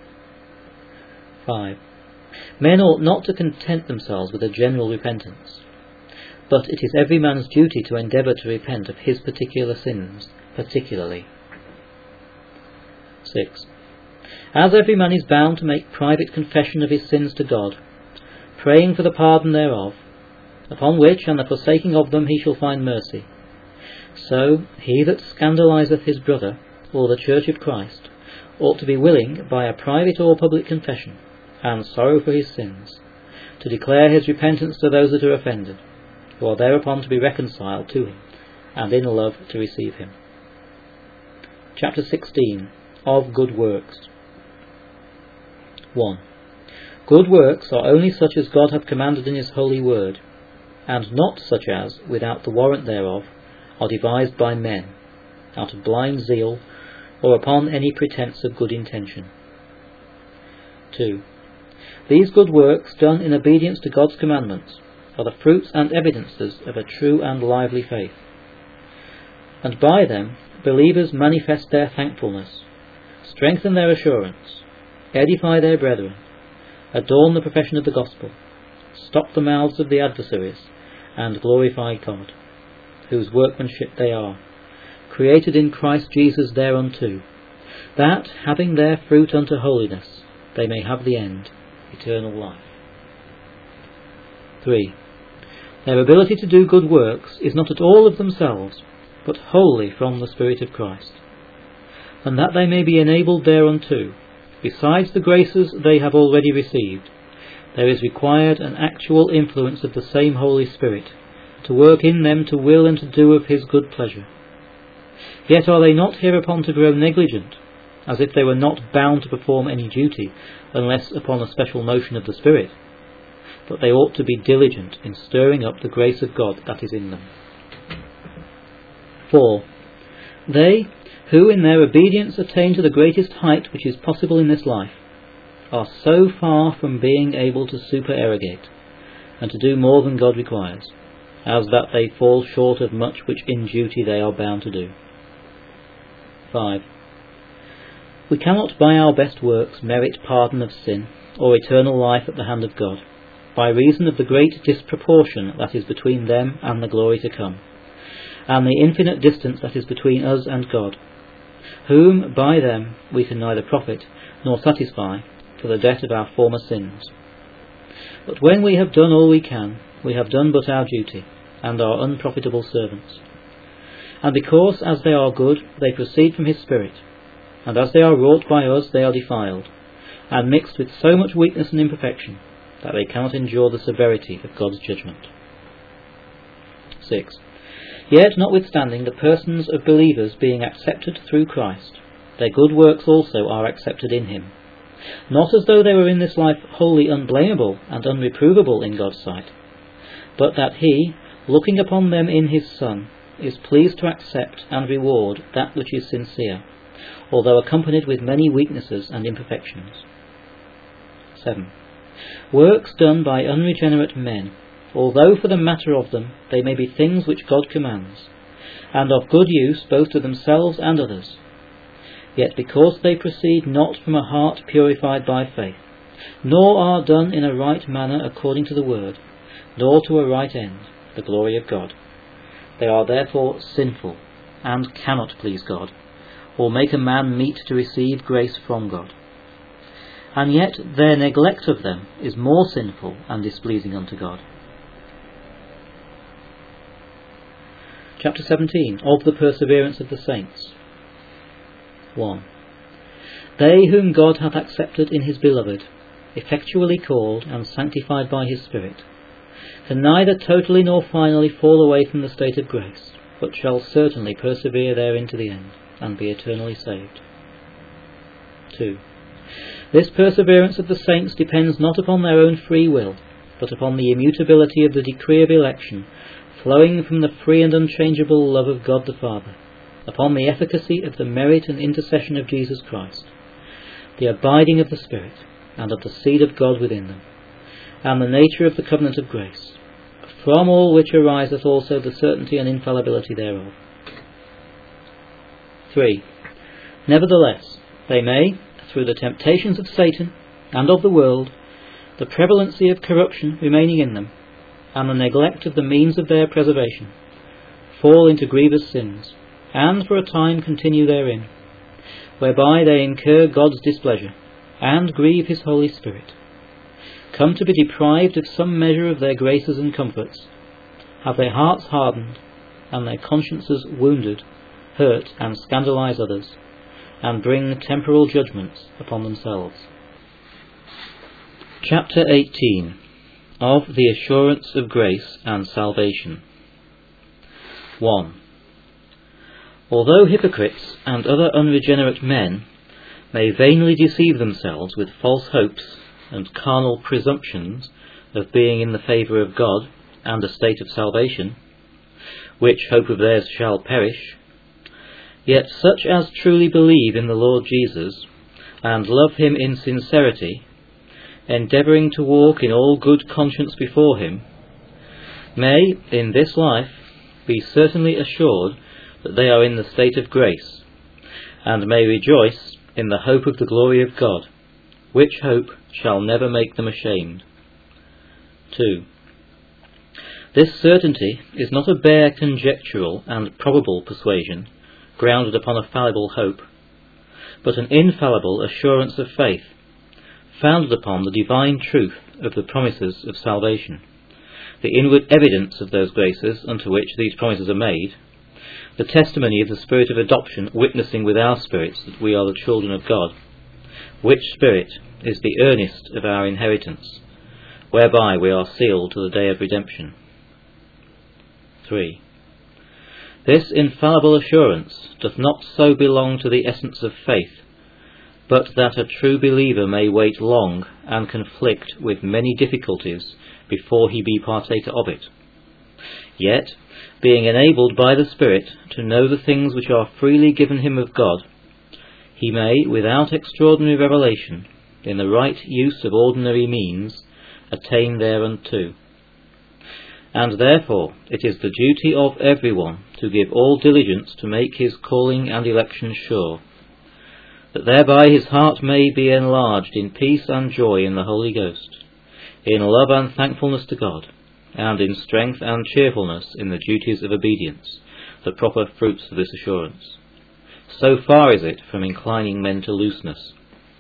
A: five. Men ought not to content themselves with a general repentance, but it is every man's duty to endeavour to repent of his particular sins particularly. six. As every man is bound to make private confession of his sins to God, praying for the pardon thereof, upon which and the forsaking of them he shall find mercy, so he that scandalizeth his brother, or the church of Christ, ought to be willing, by a private or public confession, and sorrow for his sins, to declare his repentance to those that are offended, who are thereupon to be reconciled to him, and in love to receive him. Chapter sixteen. of good works. one. Good works are only such as God hath commanded in his holy word, and not such as, without the warrant thereof, are devised by men, out of blind zeal, or upon any pretence of good intention. two. These good works, done in obedience to God's commandments, are the fruits and evidences of a true and lively faith. And by them believers manifest their thankfulness, strengthen their assurance, edify their brethren, adorn the profession of the gospel, stop the mouths of the adversaries, and glorify God, whose workmanship they are, created in Christ Jesus thereunto, that, having their fruit unto holiness, they may have the end, eternal life. three. Their ability to do good works is not at all of themselves, but wholly from the Spirit of Christ, and that they may be enabled thereunto, besides the graces they have already received, there is required an actual influence of the same Holy Spirit, to work in them to will and to do of his good pleasure. Yet are they not hereupon to grow negligent, as if they were not bound to perform any duty, unless upon a special motion of the Spirit, but they ought to be diligent in stirring up the grace of God that is in them. four. They, who in their obedience attain to the greatest height which is possible in this life, are so far from being able to supererogate, and to do more than God requires, as that they fall short of much which in duty they are bound to do. five. We cannot by our best works merit pardon of sin, or eternal life at the hand of God, by reason of the great disproportion that is between them and the glory to come, and the infinite distance that is between us and God, whom by them we can neither profit nor satisfy for the debt of our former sins. But when we have done all we can, we have done but our duty, and are unprofitable servants. And because, as they are good, they proceed from his Spirit, and as they are wrought by us, they are defiled, and mixed with so much weakness and imperfection, that they cannot endure the severity of God's judgment. six. Yet, notwithstanding the persons of believers being accepted through Christ, their good works also are accepted in him, not as though they were in this life wholly unblameable and unreprovable in God's sight, but that he, looking upon them in his Son, is pleased to accept and reward that which is sincere, although accompanied with many weaknesses and imperfections. seven. Works done by unregenerate men, although for the matter of them they may be things which God commands, and of good use both to themselves and others, yet because they proceed not from a heart purified by faith, nor are done in a right manner according to the word, nor to a right end, the glory of God, they are therefore sinful, and cannot please God, or make a man meet to receive grace from God. And yet their neglect of them is more sinful and displeasing unto God. Chapter seventeen, of the perseverance of the saints. one. They whom God hath accepted in his beloved, effectually called and sanctified by his Spirit, can neither totally nor finally fall away from the state of grace, but shall certainly persevere therein to the end, and be eternally saved. two. This perseverance of the saints depends not upon their own free will, but upon the immutability of the decree of election, flowing from the free and unchangeable love of God the Father, upon the efficacy of the merit and intercession of Jesus Christ, the abiding of the Spirit, and of the seed of God within them, and the nature of the covenant of grace, from all which ariseth also the certainty and infallibility thereof. three. Nevertheless, they may, through the temptations of Satan and of the world, the prevalency of corruption remaining in them, and the neglect of the means of their preservation, fall into grievous sins, and for a time continue therein, whereby they incur God's displeasure, and grieve his Holy Spirit, come to be deprived of some measure of their graces and comforts, have their hearts hardened, and their consciences wounded, hurt and scandalize others, and bring temporal judgments upon themselves. Chapter eighteen, of the assurance of grace and salvation. one. Although hypocrites and other unregenerate men may vainly deceive themselves with false hopes and carnal presumptions of being in the favour of God and a state of salvation, which hope of theirs shall perish, yet such as truly believe in the Lord Jesus, and love him in sincerity, endeavouring to walk in all good conscience before him, may, in this life, be certainly assured that they are in the state of grace, and may rejoice in the hope of the glory of God, which hope shall never make them ashamed. two. This certainty is not a bare conjectural and probable persuasion, grounded upon a fallible hope, but an infallible assurance of faith, founded upon the divine truth of the promises of salvation, the inward evidence of those graces unto which these promises are made, the testimony of the Spirit of adoption witnessing with our spirits that we are the children of God, which Spirit is the earnest of our inheritance, whereby we are sealed to the day of redemption. three. This infallible assurance doth not so belong to the essence of faith, but that a true believer may wait long and conflict with many difficulties before he be partaker of it. Yet, being enabled by the Spirit to know the things which are freely given him of God, he may, without extraordinary revelation, in the right use of ordinary means, attain thereunto. And therefore it is the duty of every one to give all diligence to make his calling and election sure, that thereby his heart may be enlarged in peace and joy in the Holy Ghost, in love and thankfulness to God, and in strength and cheerfulness in the duties of obedience, the proper fruits of this assurance. So far is it from inclining men to looseness.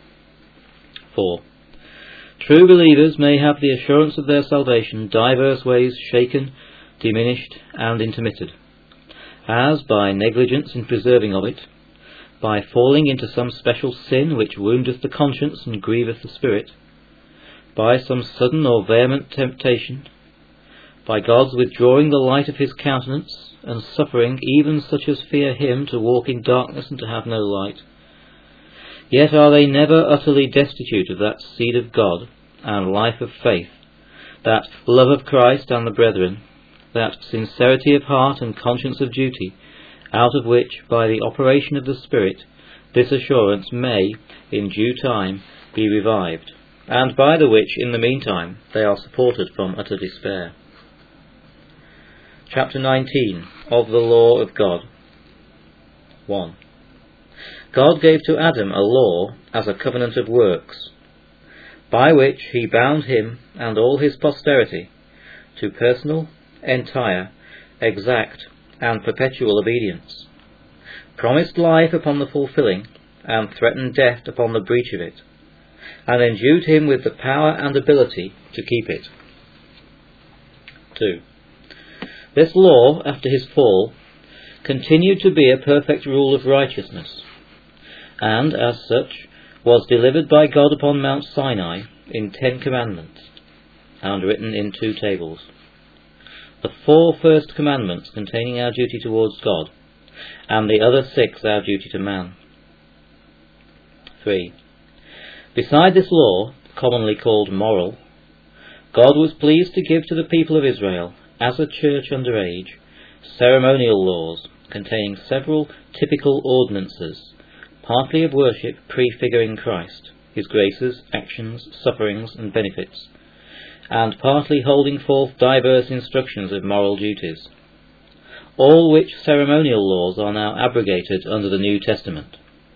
A: four. True believers may have the assurance of their salvation divers ways shaken, diminished, and intermitted, as by negligence in preserving of it, by falling into some special sin which woundeth the conscience and grieveth the spirit, by some sudden or vehement temptation, by God's withdrawing the light of his countenance, and suffering even such as fear him to walk in darkness and to have no light. Yet are they never utterly destitute of that seed of God and life of faith, that love of Christ and the brethren, that sincerity of heart and conscience of duty, out of which, by the operation of the Spirit, this assurance may, in due time, be revived, and by the which, in the meantime, they are supported from utter despair. Chapter nineteen. Of the Law of God. one. God gave to Adam a law as a covenant of works, by which he bound him and all his posterity to personal, entire, exact, and perpetual obedience, promised life upon the fulfilling, and threatened death upon the breach of it, and endued him with the power and ability to keep it. two. This law, after his fall, continued to be a perfect rule of righteousness, and, as such, was delivered by God upon Mount Sinai in Ten Commandments, and written in two tables. The four first commandments containing our duty towards God, and the other six our duty to man. three. Beside this law, commonly called moral, God was pleased to give to the people of Israel, as a church under age, ceremonial laws containing several typical ordinances, partly of worship prefiguring Christ, his graces, actions, sufferings, and benefits, and partly holding forth diverse instructions of moral duties, all which ceremonial laws are now abrogated under the New Testament.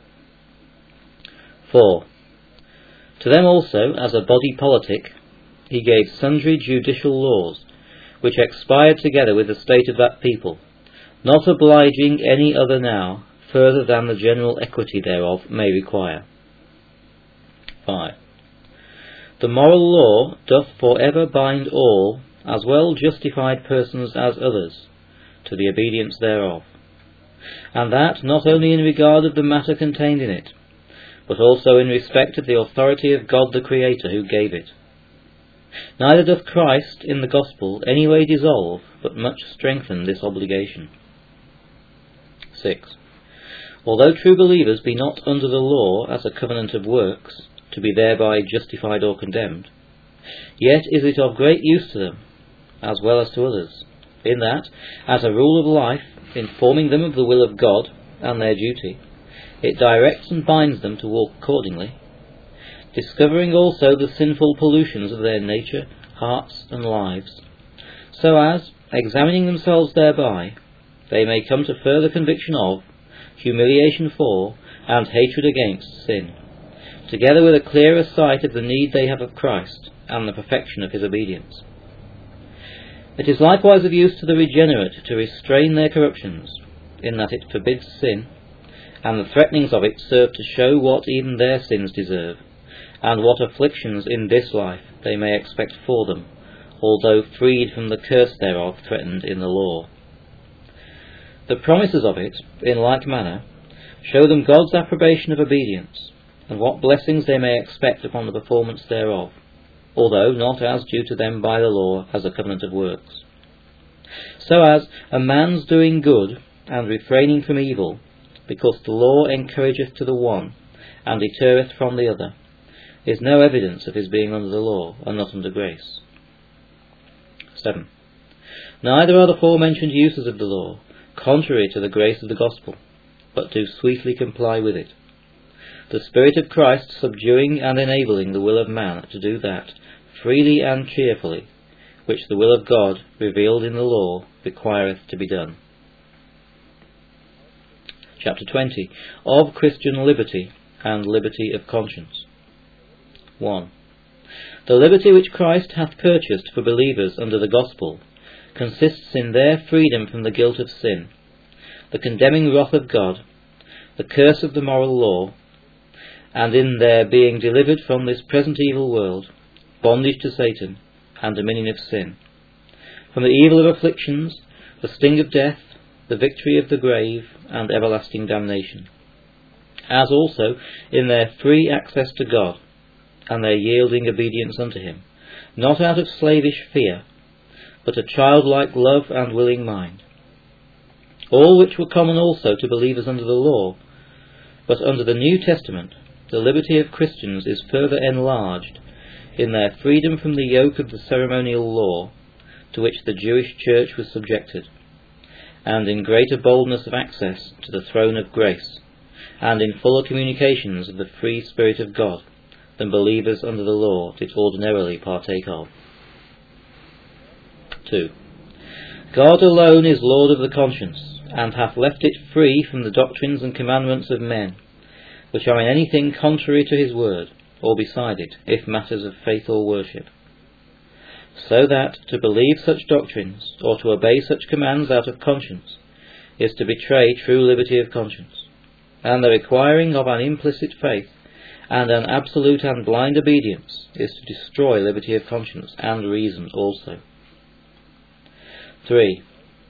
A: four. To them also, as a body politic, he gave sundry judicial laws, which expired together with the state of that people, not obliging any other now, further than the general equity thereof may require. five. The moral law doth for ever bind all, as well justified persons as others, to the obedience thereof, and that not only in regard of the matter contained in it, but also in respect of the authority of God the Creator who gave it. Neither doth Christ in the gospel any way dissolve, but much strengthen this obligation. six. Although true believers be not under the law as a covenant of works, to be thereby justified or condemned, yet is it of great use to them, as well as to others, in that, as a rule of life, informing them of the will of God and their duty, it directs and binds them to walk accordingly, discovering also the sinful pollutions of their nature, hearts, and lives, so as, examining themselves thereby, they may come to further conviction of, humiliation for, and hatred against sin, together with a clearer sight of the need they have of Christ, and the perfection of his obedience. It is likewise of use to the regenerate to restrain their corruptions, in that it forbids sin, and the threatenings of it serve to show what even their sins deserve, and what afflictions in this life they may expect for them, although freed from the curse thereof threatened in the law. The promises of it, in like manner, show them God's approbation of obedience, and what blessings they may expect upon the performance thereof, although not as due to them by the law as a covenant of works. So as a man's doing good and refraining from evil, because the law encourageth to the one, and deterreth from the other, is no evidence of his being under the law, and not under grace. seven. Neither are the forementioned uses of the law contrary to the grace of the gospel, but do sweetly comply with it, the Spirit of Christ subduing and enabling the will of man to do that, freely and cheerfully, which the will of God, revealed in the law, requireth to be done. Chapter twenty. Of Christian liberty and liberty of conscience. one. The liberty which Christ hath purchased for believers under the gospel consists in their freedom from the guilt of sin, the condemning wrath of God, the curse of the moral law, and in their being delivered from this present evil world, bondage to Satan, and dominion of sin, from the evil of afflictions, the sting of death, the victory of the grave, and everlasting damnation, as also in their free access to God, and their yielding obedience unto him, not out of slavish fear, but a childlike love and willing mind. All which were common also to believers under the law, but under the New Testament the liberty of Christians is further enlarged in their freedom from the yoke of the ceremonial law to which the Jewish church was subjected, and in greater boldness of access to the throne of grace, and in fuller communications of the free Spirit of God than believers under the law did ordinarily partake of. two. God alone is Lord of the conscience, and hath left it free from the doctrines and commandments of men, which are in anything contrary to his word, or beside it, if matters of faith or worship. So that to believe such doctrines, or to obey such commands out of conscience, is to betray true liberty of conscience, and the requiring of an implicit faith, and an absolute and blind obedience, is to destroy liberty of conscience and reason also. three.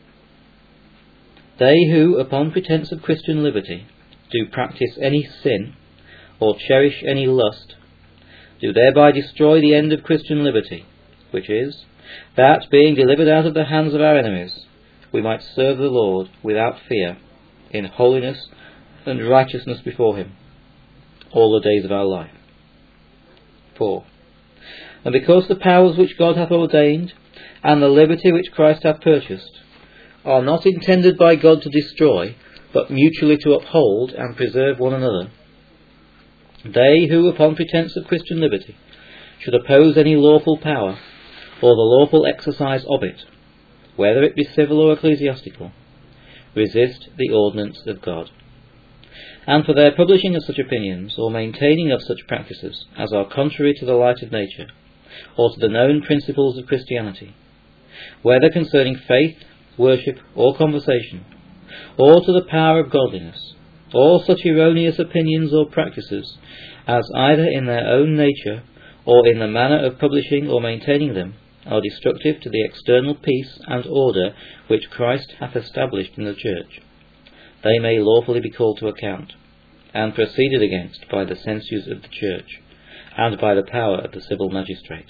A: They who, upon pretence of Christian liberty, do practice any sin, or cherish any lust, do thereby destroy the end of Christian liberty, which is, that, being delivered out of the hands of our enemies, we might serve the Lord without fear, in holiness and righteousness before him, all the days of our life. four. And because the powers which God hath ordained, and the liberty which Christ hath purchased, are not intended by God to destroy, but mutually to uphold and preserve one another, they who, upon pretence of Christian liberty, should oppose any lawful power, or the lawful exercise of it, whether it be civil or ecclesiastical, resist the ordinance of God. And for their publishing of such opinions, or maintaining of such practices, as are contrary to the light of nature, or to the known principles of Christianity, whether concerning faith, worship, or conversation, or to the power of godliness, or such erroneous opinions or practices, as either in their own nature, or in the manner of publishing or maintaining them, are destructive to the external peace and order which Christ hath established in the church, they may lawfully be called to account, and proceeded against by the censures of the church, and by the power of the civil magistrate.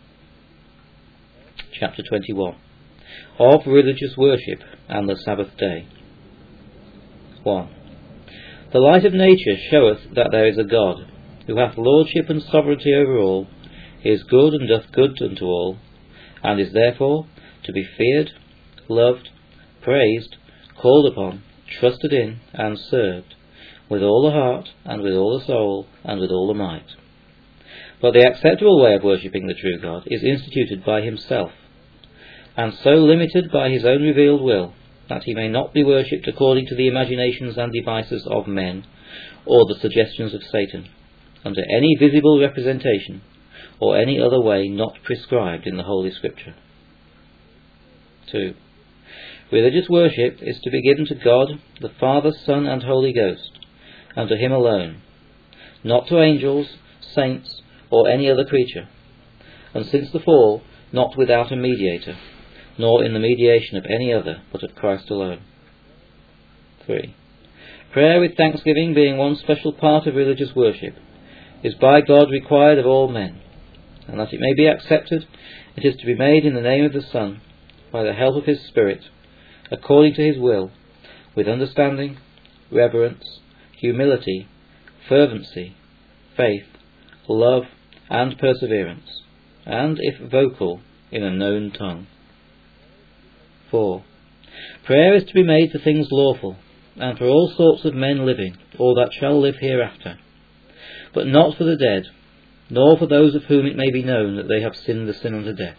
A: Chapter twenty-one. Of religious worship and the Sabbath day. one. The light of nature showeth that there is a God, who hath lordship and sovereignty over all, is good and doth good unto all, and is therefore to be feared, loved, praised, called upon, trusted in, and served, with all the heart, and with all the soul, and with all the might. But the acceptable way of worshipping the true God is instituted by himself, and so limited by his own revealed will, that he may not be worshipped according to the imaginations and devices of men, or the suggestions of Satan, under any visible representation, or any other way not prescribed in the Holy Scripture. two. Religious worship is to be given to God, the Father, Son, and Holy Ghost, and to him alone, not to angels, saints, or any other creature, and since the fall, not without a mediator, nor in the mediation of any other but of Christ alone. three. Prayer with thanksgiving, being one special part of religious worship, is by God required of all men, and that it may be accepted, it is to be made in the name of the Son, by the help of his Spirit, according to his will, with understanding, reverence, humility, fervency, faith, love, and perseverance, and, if vocal, in a known tongue. four. Prayer is to be made for things lawful, and for all sorts of men living, or that shall live hereafter, but not for the dead, nor for those of whom it may be known that they have sinned the sin unto death.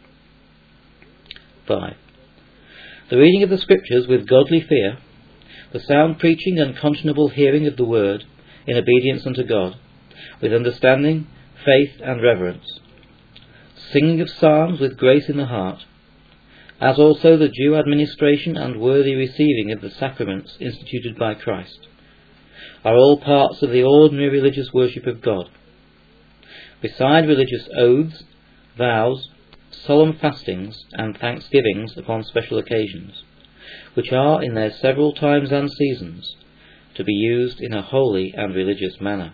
A: five. The reading of the Scriptures with godly fear, the sound preaching and conscionable hearing of the Word, in obedience unto God, with understanding, faith, and reverence, singing of psalms with grace in the heart, as also the due administration and worthy receiving of the sacraments instituted by Christ, are all parts of the ordinary religious worship of God, beside religious oaths, vows, solemn fastings, and thanksgivings upon special occasions, which are, in their several times and seasons, to be used in a holy and religious manner.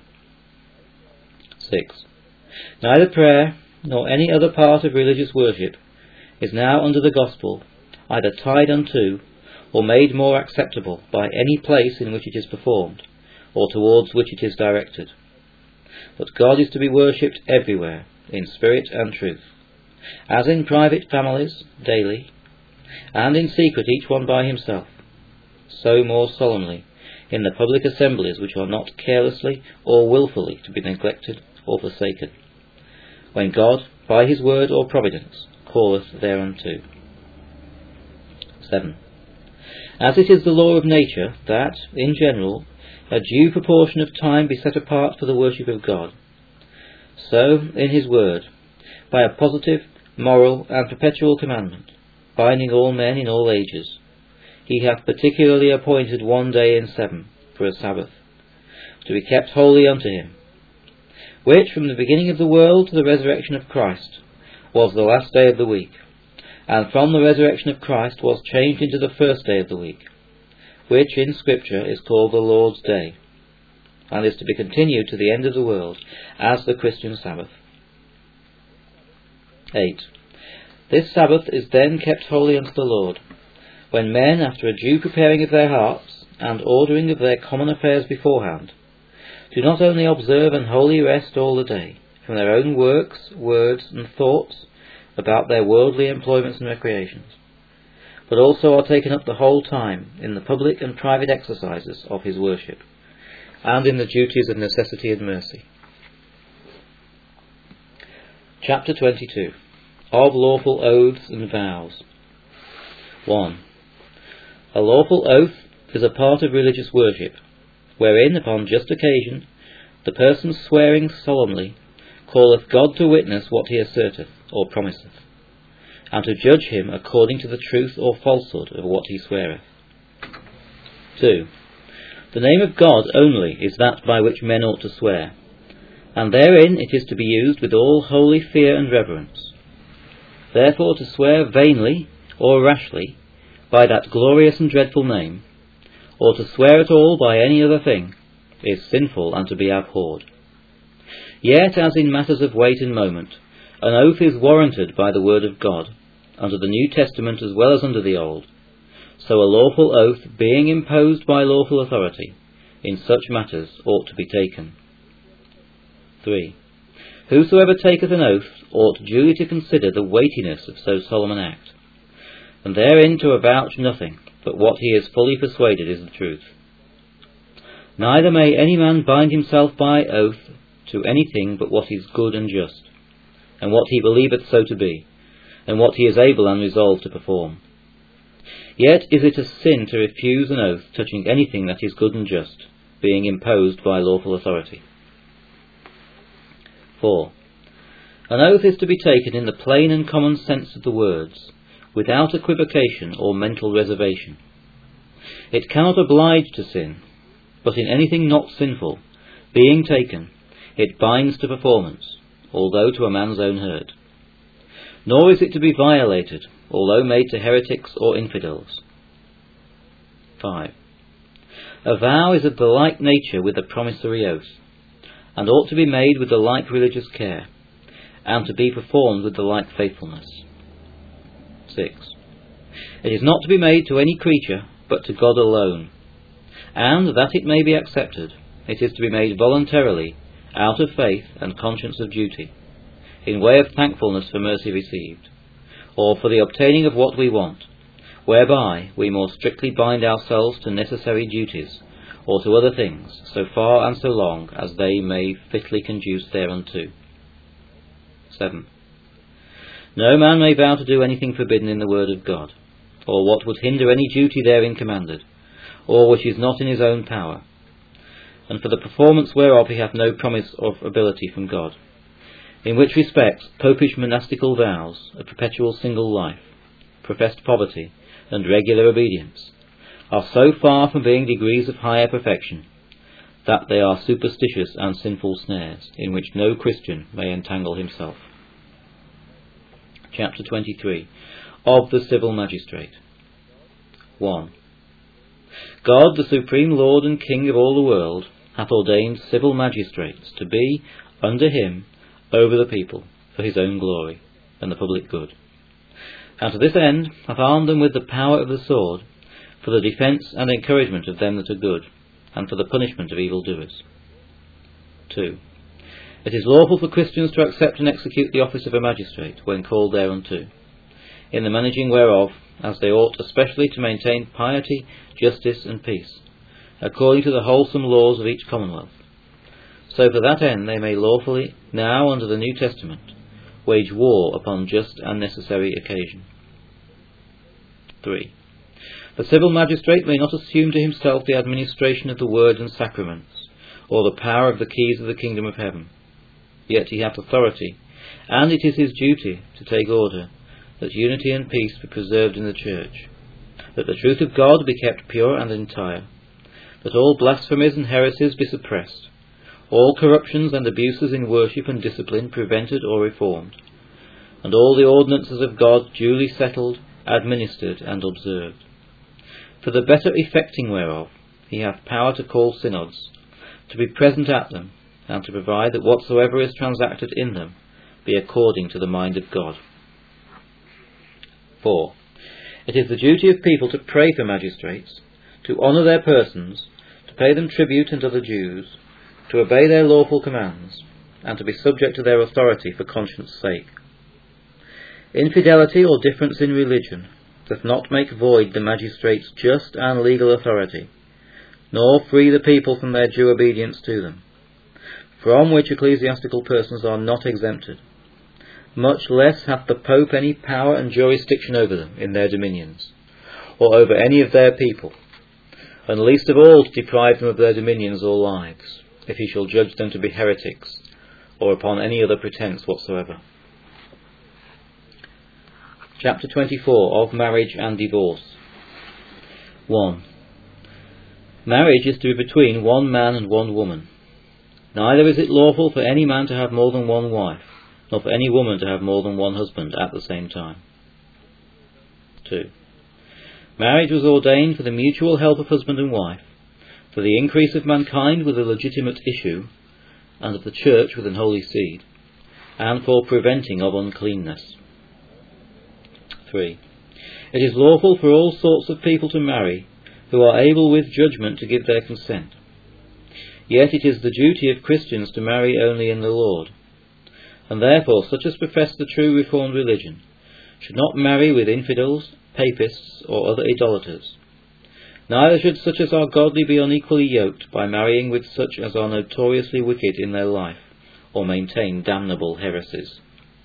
A: six. Neither prayer, nor any other part of religious worship, is now under the gospel either tied unto, or made more acceptable by any place in which it is performed, or towards which it is directed. But God is to be worshipped everywhere, in spirit and truth, as in private families, daily, and in secret each one by himself, so more solemnly in the public assemblies, which are not carelessly or wilfully to be neglected or forsaken, when God, by his word or providence, calleth thereunto. seven. As it is the law of nature that, in general, a due proportion of time be set apart for the worship of God, so, in his word, by a positive, moral, and perpetual commandment, binding all men in all ages, he hath particularly appointed one day in seven for a Sabbath, to be kept holy unto him, which from the beginning of the world to the resurrection of Christ was the last day of the week, and from the resurrection of Christ was changed into the first day of the week, which in Scripture is called the Lord's Day, and is to be continued to the end of the world as the Christian Sabbath. eight. This Sabbath is then kept holy unto the Lord, when men, after a due preparing of their hearts, and ordering of their common affairs beforehand, do not only observe an holy rest all the day, from their own works, words, and thoughts about their worldly employments and recreations, but also are taken up the whole time in the public and private exercises of his worship, and in the duties of necessity and mercy. Chapter twenty-two. Of lawful oaths and vows. one. A lawful oath is a part of religious worship, wherein, upon just occasion, the person swearing solemnly calleth God to witness what he asserteth or promiseth, and to judge him according to the truth or falsehood of what he sweareth. two. The name of God only is that by which men ought to swear, and therein it is to be used with all holy fear and reverence. Therefore to swear vainly or rashly by that glorious and dreadful name, or to swear at all by any other thing, is sinful and to be abhorred. Yet, as in matters of weight and moment, an oath is warranted by the word of God, under the New Testament as well as under the Old, so a lawful oath, being imposed by lawful authority, in such matters ought to be taken. three. Whosoever taketh an oath ought duly to consider the weightiness of so solemn an act, and therein to avouch nothing but what he is fully persuaded is the truth. Neither may any man bind himself by oath to anything but what is good and just, and what he believeth so to be, and what he is able and resolved to perform. Yet is it a sin to refuse an oath touching anything that is good and just, being imposed by lawful authority. four. An oath is to be taken in the plain and common sense of the words, without equivocation or mental reservation. It cannot oblige to sin, but in anything not sinful, being taken, it binds to performance, although to a man's own hurt. Nor is it to be violated, although made to heretics or infidels. five. A vow is of the like nature with a promissory oath, and ought to be made with the like religious care, and to be performed with the like faithfulness. six. It is not to be made to any creature, but to God alone, and, that it may be accepted, it is to be made voluntarily, out of faith and conscience of duty, in way of thankfulness for mercy received, or for the obtaining of what we want, whereby we more strictly bind ourselves to necessary duties, or to other things, so far and so long as they may fitly conduce thereunto. seven. No man may vow to do anything forbidden in the word of God, or what would hinder any duty therein commanded, or which is not in his own power, and for the performance whereof he hath no promise of ability from God. In which respect popish monastical vows, a perpetual single life, professed poverty, and regular obedience, are so far from being degrees of higher perfection, that they are superstitious and sinful snares, in which no Christian may entangle himself. Chapter twenty-three. Of the Civil Magistrate. one. God, the supreme Lord and King of all the world, hath ordained civil magistrates to be, under him, over the people, for his own glory, and the public good. And to this end hath armed them with the power of the sword, for the defence and encouragement of them that are good, and for the punishment of evildoers. two. It is lawful for Christians to accept and execute the office of a magistrate, when called thereunto, in the managing whereof, as they ought especially to maintain piety, justice, and peace, according to the wholesome laws of each commonwealth. So for that end they may lawfully, now under the New Testament, wage war upon just and necessary occasion. three. The civil magistrate may not assume to himself the administration of the word and sacraments, or the power of the keys of the kingdom of heaven. Yet he hath authority, and it is his duty to take order, that unity and peace be preserved in the Church, that the truth of God be kept pure and entire, that all blasphemies and heresies be suppressed, all corruptions and abuses in worship and discipline prevented or reformed, and all the ordinances of God duly settled, administered, and observed. For the better effecting whereof he hath power to call synods, to be present at them, and to provide that whatsoever is transacted in them be according to the mind of God. four. It is the duty of people to pray for magistrates, to honour their persons, to pay them tribute and other dues, to obey their lawful commands, and to be subject to their authority for conscience' sake. Infidelity or difference in religion doth not make void the magistrates' just and legal authority, nor free the people from their due obedience to them, from which ecclesiastical persons are not exempted. Much less hath the Pope any power and jurisdiction over them in their dominions, or over any of their people, and least of all to deprive them of their dominions or lives, if he shall judge them to be heretics, or upon any other pretence whatsoever. Chapter twenty-four. Of Marriage and Divorce. one. Marriage is to be between one man and one woman. Neither is it lawful for any man to have more than one wife, nor for any woman to have more than one husband at the same time. two. Marriage was ordained for the mutual help of husband and wife, for the increase of mankind with a legitimate issue, and of the Church with an holy seed, and for preventing of uncleanness. three. It is lawful for all sorts of people to marry, who are able with judgment to give their consent, Yet it is the duty of Christians to marry only in the Lord, and therefore such as profess the true Reformed religion should not marry with infidels, papists, or other idolaters. Neither should such as are godly be unequally yoked by marrying with such as are notoriously wicked in their life, or maintain damnable heresies.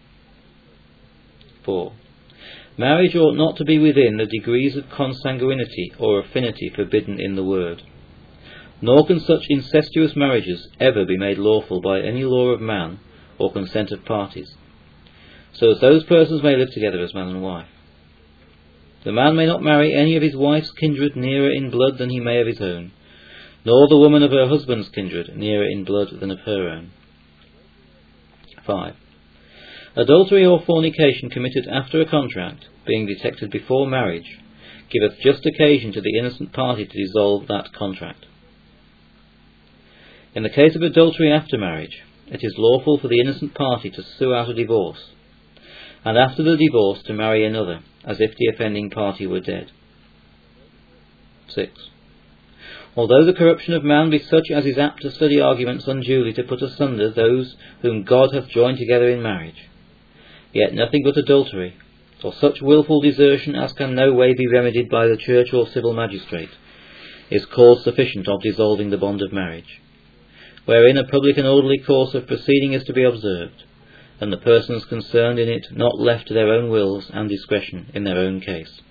A: four. Marriage ought not to be within the degrees of consanguinity or affinity forbidden in the Word. Nor can such incestuous marriages ever be made lawful by any law of man or consent of parties, so as those persons may live together as man and wife. The man may not marry any of his wife's kindred nearer in blood than he may of his own, nor the woman of her husband's kindred nearer in blood than of her own. five. Adultery or fornication committed after a contract, being detected before marriage, giveth just occasion to the innocent party to dissolve that contract. In the case of adultery after marriage, it is lawful for the innocent party to sue out a divorce, and after the divorce to marry another, as if the offending party were dead. six. Although the corruption of man be such as is apt to study arguments unduly to put asunder those whom God hath joined together in marriage, yet nothing but adultery, or such wilful desertion as can no way be remedied by the church or civil magistrate, is cause sufficient of dissolving the bond of marriage, wherein a public and orderly course of proceeding is to be observed, and the persons concerned in it not left to their own wills and discretion in their own case.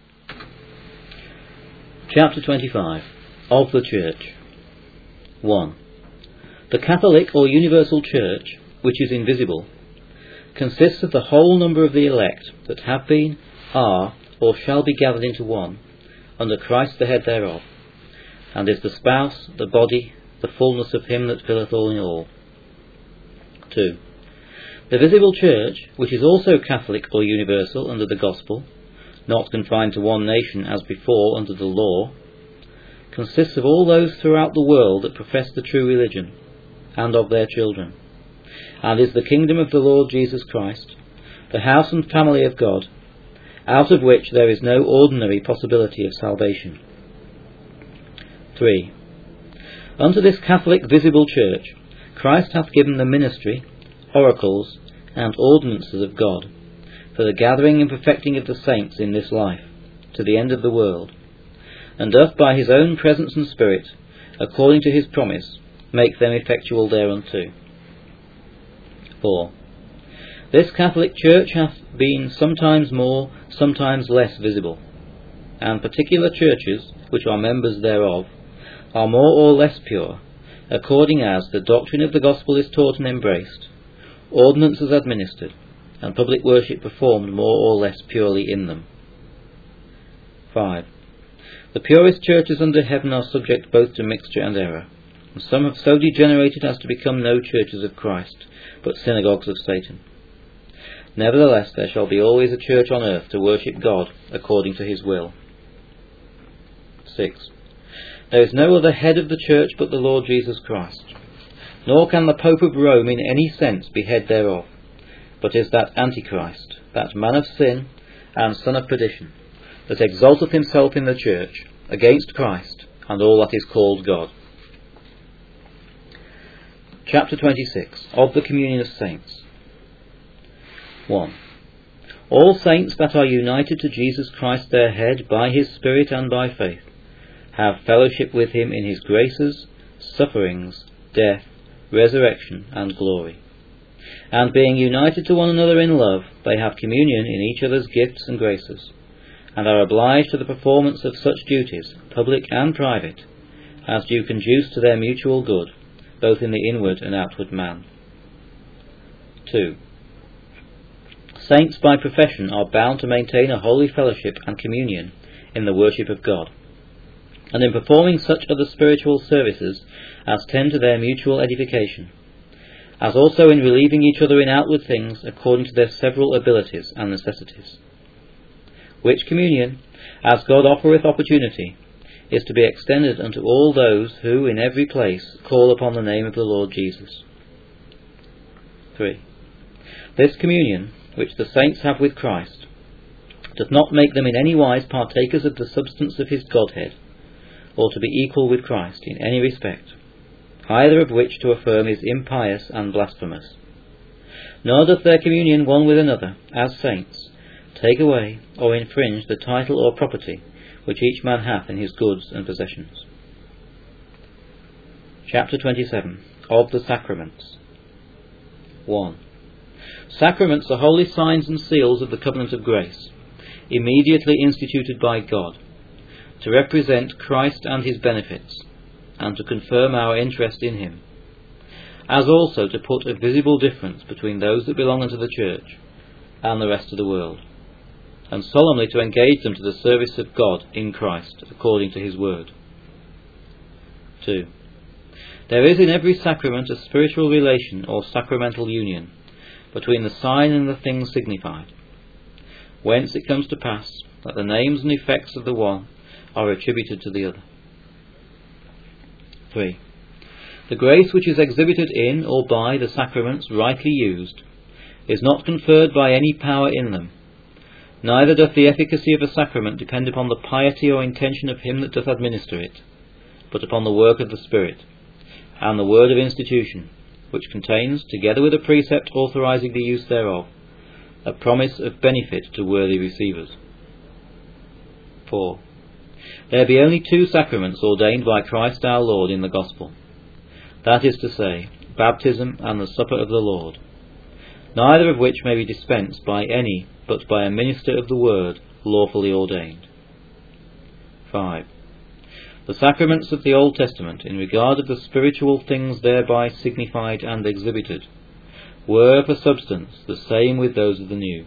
A: Chapter twenty-five. Of the Church. one. The Catholic or Universal Church, which is invisible, consists of the whole number of the elect that have been, are, or shall be gathered into one, under Christ the head thereof, and is the spouse, the body, the fullness of him that filleth all in all. two. The visible church, which is also Catholic or universal under the gospel, not confined to one nation as before under the law, consists of all those throughout the world that profess the true religion, and of their children, and is the kingdom of the Lord Jesus Christ, the house and family of God, out of which there is no ordinary possibility of salvation. three. Unto this Catholic visible church Christ hath given the ministry, oracles, and ordinances of God, for the gathering and perfecting of the saints in this life, to the end of the world, and doth by his own presence and Spirit, according to his promise, make them effectual thereunto. four. This Catholic Church hath been sometimes more, sometimes less visible, and particular churches, which are members thereof, are more or less pure, according as the doctrine of the gospel is taught and embraced, ordinances administered, and public worship performed more or less purely in them. five. The purest churches under heaven are subject both to mixture and error, and some have so degenerated as to become no churches of Christ, but synagogues of Satan. Nevertheless, there shall be always a church on earth to worship God according to his will. six. There is no other head of the church but the Lord Jesus Christ, nor can the Pope of Rome in any sense be head thereof, but is that Antichrist, that man of sin and son of perdition, that exalteth himself in the church against Christ and all that is called God. Chapter twenty-six. Of the Communion of Saints. one. All saints that are united to Jesus Christ their head by his Spirit and by faith, have fellowship with him in his graces, sufferings, death, resurrection, and glory. And being united to one another in love, they have communion in each other's gifts and graces, and are obliged to the performance of such duties, public and private, as do conduce to their mutual good, both in the inward and outward man. two. Saints by profession are bound to maintain a holy fellowship and communion in the worship of God, and in performing such other spiritual services as tend to their mutual edification, as also in relieving each other in outward things according to their several abilities and necessities. Which communion, as God offereth opportunity, is to be extended unto all those who in every place call upon the name of the Lord Jesus. three. This communion, which the saints have with Christ, doth not make them in any wise partakers of the substance of his Godhead, or to be equal with Christ in any respect. either of which to affirm is impious and blasphemous. Nor doth their communion one with another, as saints, take away or infringe the title or property which each man hath in his goods and possessions. Chapter twenty-seven. Of the Sacraments. one. Sacraments are holy signs and seals of the covenant of grace, immediately instituted by God, to represent Christ and his benefits, and to confirm our interest in him, as also to put a visible difference between those that belong unto the church and the rest of the world, and solemnly to engage them to the service of God in Christ, according to his word. two. There is in every sacrament a spiritual relation or sacramental union between the sign and the thing signified, whence it comes to pass that the names and effects of the one are attributed to the other. three. The grace which is exhibited in or by the sacraments rightly used is not conferred by any power in them, neither doth the efficacy of a sacrament depend upon the piety or intention of him that doth administer it, but upon the work of the Spirit, and the word of institution, which contains, together with a precept authorizing the use thereof, a promise of benefit to worthy receivers. four. There be only two sacraments ordained by Christ our Lord in the Gospel, that is to say, baptism and the supper of the Lord, neither of which may be dispensed by any but by a minister of the word lawfully ordained. five. The sacraments of the Old Testament, in regard of the spiritual things thereby signified and exhibited, were for substance the same with those of the New.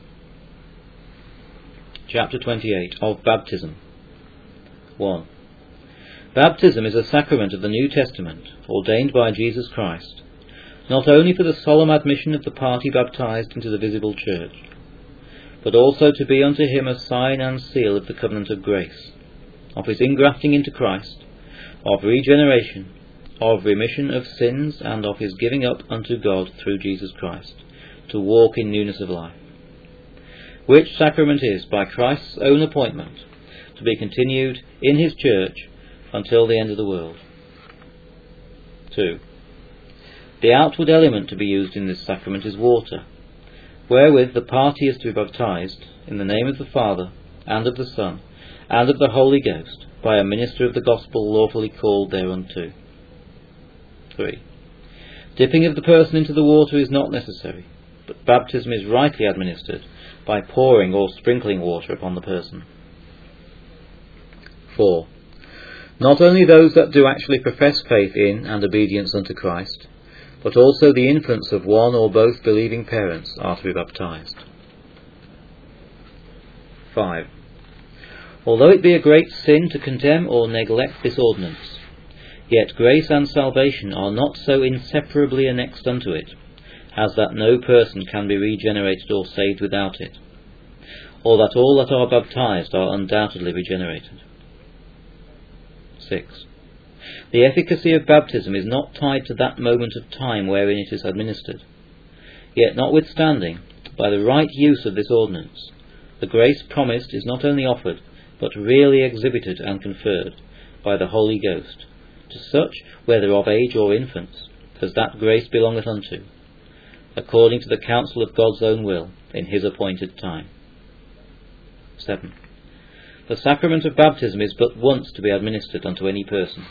A: Chapter twenty-eight. Of Baptism. one. Baptism is a sacrament of the New Testament, ordained by Jesus Christ, not only for the solemn admission of the party baptized into the visible church, but also to be unto him a sign and seal of the covenant of grace, of his ingrafting into Christ, of regeneration, of remission of sins, and of his giving up unto God through Jesus Christ, to walk in newness of life. Which sacrament is, by Christ's own appointment, to be continued in his church until the end of the world. two. The outward element to be used in this sacrament is water, wherewith the party is to be baptized in the name of the Father, and of the Son, and of the Holy Ghost, by a minister of the gospel lawfully called thereunto. three. Dipping of the person into the water is not necessary, but baptism is rightly administered by pouring or sprinkling water upon the person. four. Not only those that do actually profess faith in and obedience unto Christ, but also the infants of one or both believing parents are to be baptized. five. Although it be a great sin to condemn or neglect this ordinance, yet grace and salvation are not so inseparably annexed unto it, as that no person can be regenerated or saved without it, or that all that are baptized are undoubtedly regenerated. six. The efficacy of baptism is not tied to that moment of time wherein it is administered, yet notwithstanding, by the right use of this ordinance, the grace promised is not only offered, but really exhibited and conferred by the Holy Ghost, to such, whether of age or infants, as that grace belongeth unto, according to the counsel of God's own will, in his appointed time. seven. The sacrament of baptism is but once to be administered unto any person.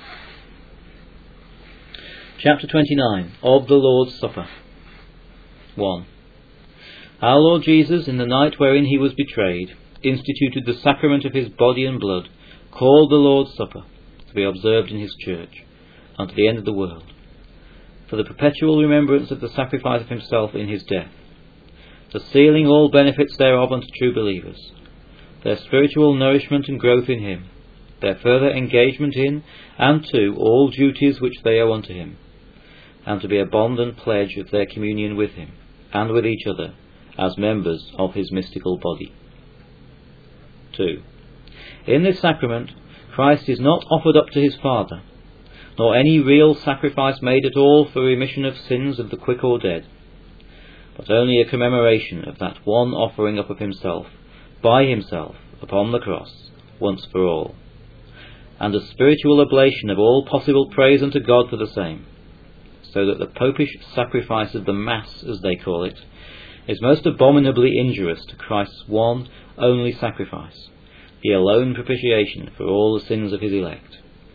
A: Chapter twenty-nine. Of the Lord's Supper. one. Our Lord Jesus, in the night wherein he was betrayed, instituted the sacrament of his body and blood, called the Lord's Supper, to be observed in his church, unto the end of the world, for the perpetual remembrance of the sacrifice of himself in his death, the sealing all benefits thereof unto true believers, their spiritual nourishment and growth in him, their further engagement in and to all duties which they owe unto him, and to be a bond and pledge of their communion with him, and with each other, as members of his mystical body. two. In this sacrament, Christ is not offered up to his Father, nor any real sacrifice made at all for remission of sins of the quick or dead, but only a commemoration of that one offering up of himself, by himself, upon the cross, once for all, and a spiritual oblation of all possible praise unto God for the same, so that the popish sacrifice of the Mass, as they call it, is most abominably injurious to Christ's one only sacrifice, the alone propitiation for all the sins of his elect.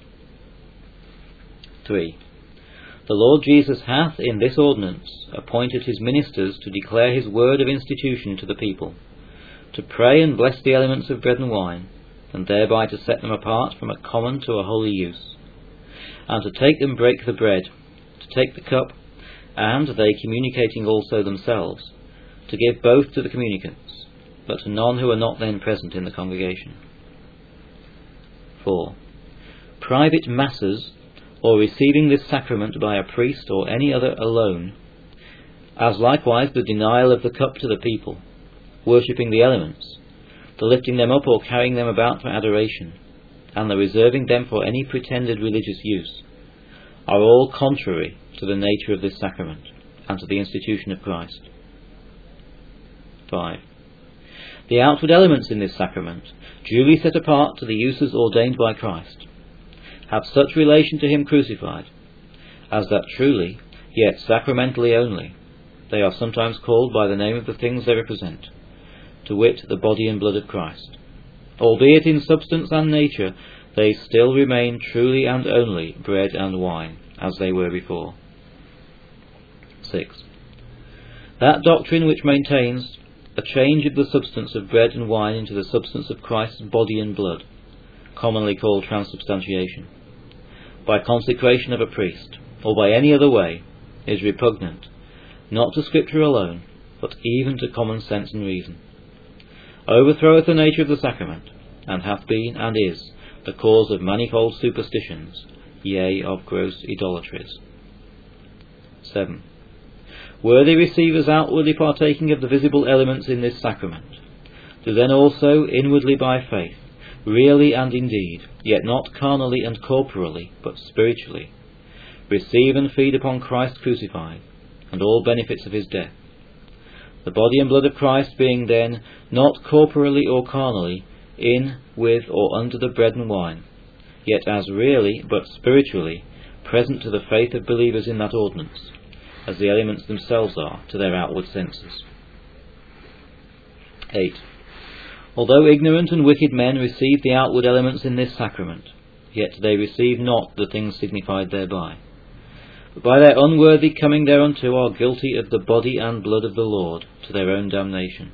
A: three. The Lord Jesus hath in this ordinance appointed his ministers to declare his word of institution to the people, to pray and bless the elements of bread and wine, and thereby to set them apart from a common to a holy use, and to take and break the bread, to take the cup, and they communicating also themselves, to give both to the communicants, but to none who are not then present in the congregation. four. Private masses, or receiving this sacrament by a priest or any other alone, as likewise the denial of the cup to the people, worshipping the elements, the lifting them up or carrying them about for adoration, and the reserving them for any pretended religious use, are all contrary to the nature of this sacrament and to the institution of Christ. five. The outward elements in this sacrament, duly set apart to the uses ordained by Christ, have such relation to him crucified, as that truly, yet sacramentally only, they are sometimes called by the name of the things they represent, to wit, the body and blood of Christ. Albeit in substance and nature they still remain truly and only bread and wine, as they were before. six. That doctrine which maintains a change of the substance of bread and wine into the substance of Christ's body and blood, commonly called transubstantiation, by consecration of a priest, or by any other way, is repugnant, not to Scripture alone, but even to common sense and reason, overthroweth the nature of the sacrament, and hath been, and is, the cause of manifold superstitions, yea, of gross idolatries. seven. Worthy receivers outwardly partaking of the visible elements in this sacrament, do then also, inwardly by faith, really and indeed, yet not carnally and corporally, but spiritually, receive and feed upon Christ crucified, and all benefits of his death, the body and blood of Christ being then not corporally or carnally in, with, or under the bread and wine, yet as really, but spiritually, present to the faith of believers in that ordinance, as the elements themselves are to their outward senses. eight. Although ignorant and wicked men receive the outward elements in this sacrament, yet they receive not the things signified thereby, but by their unworthy coming thereunto are guilty of the body and blood of the Lord to their own damnation.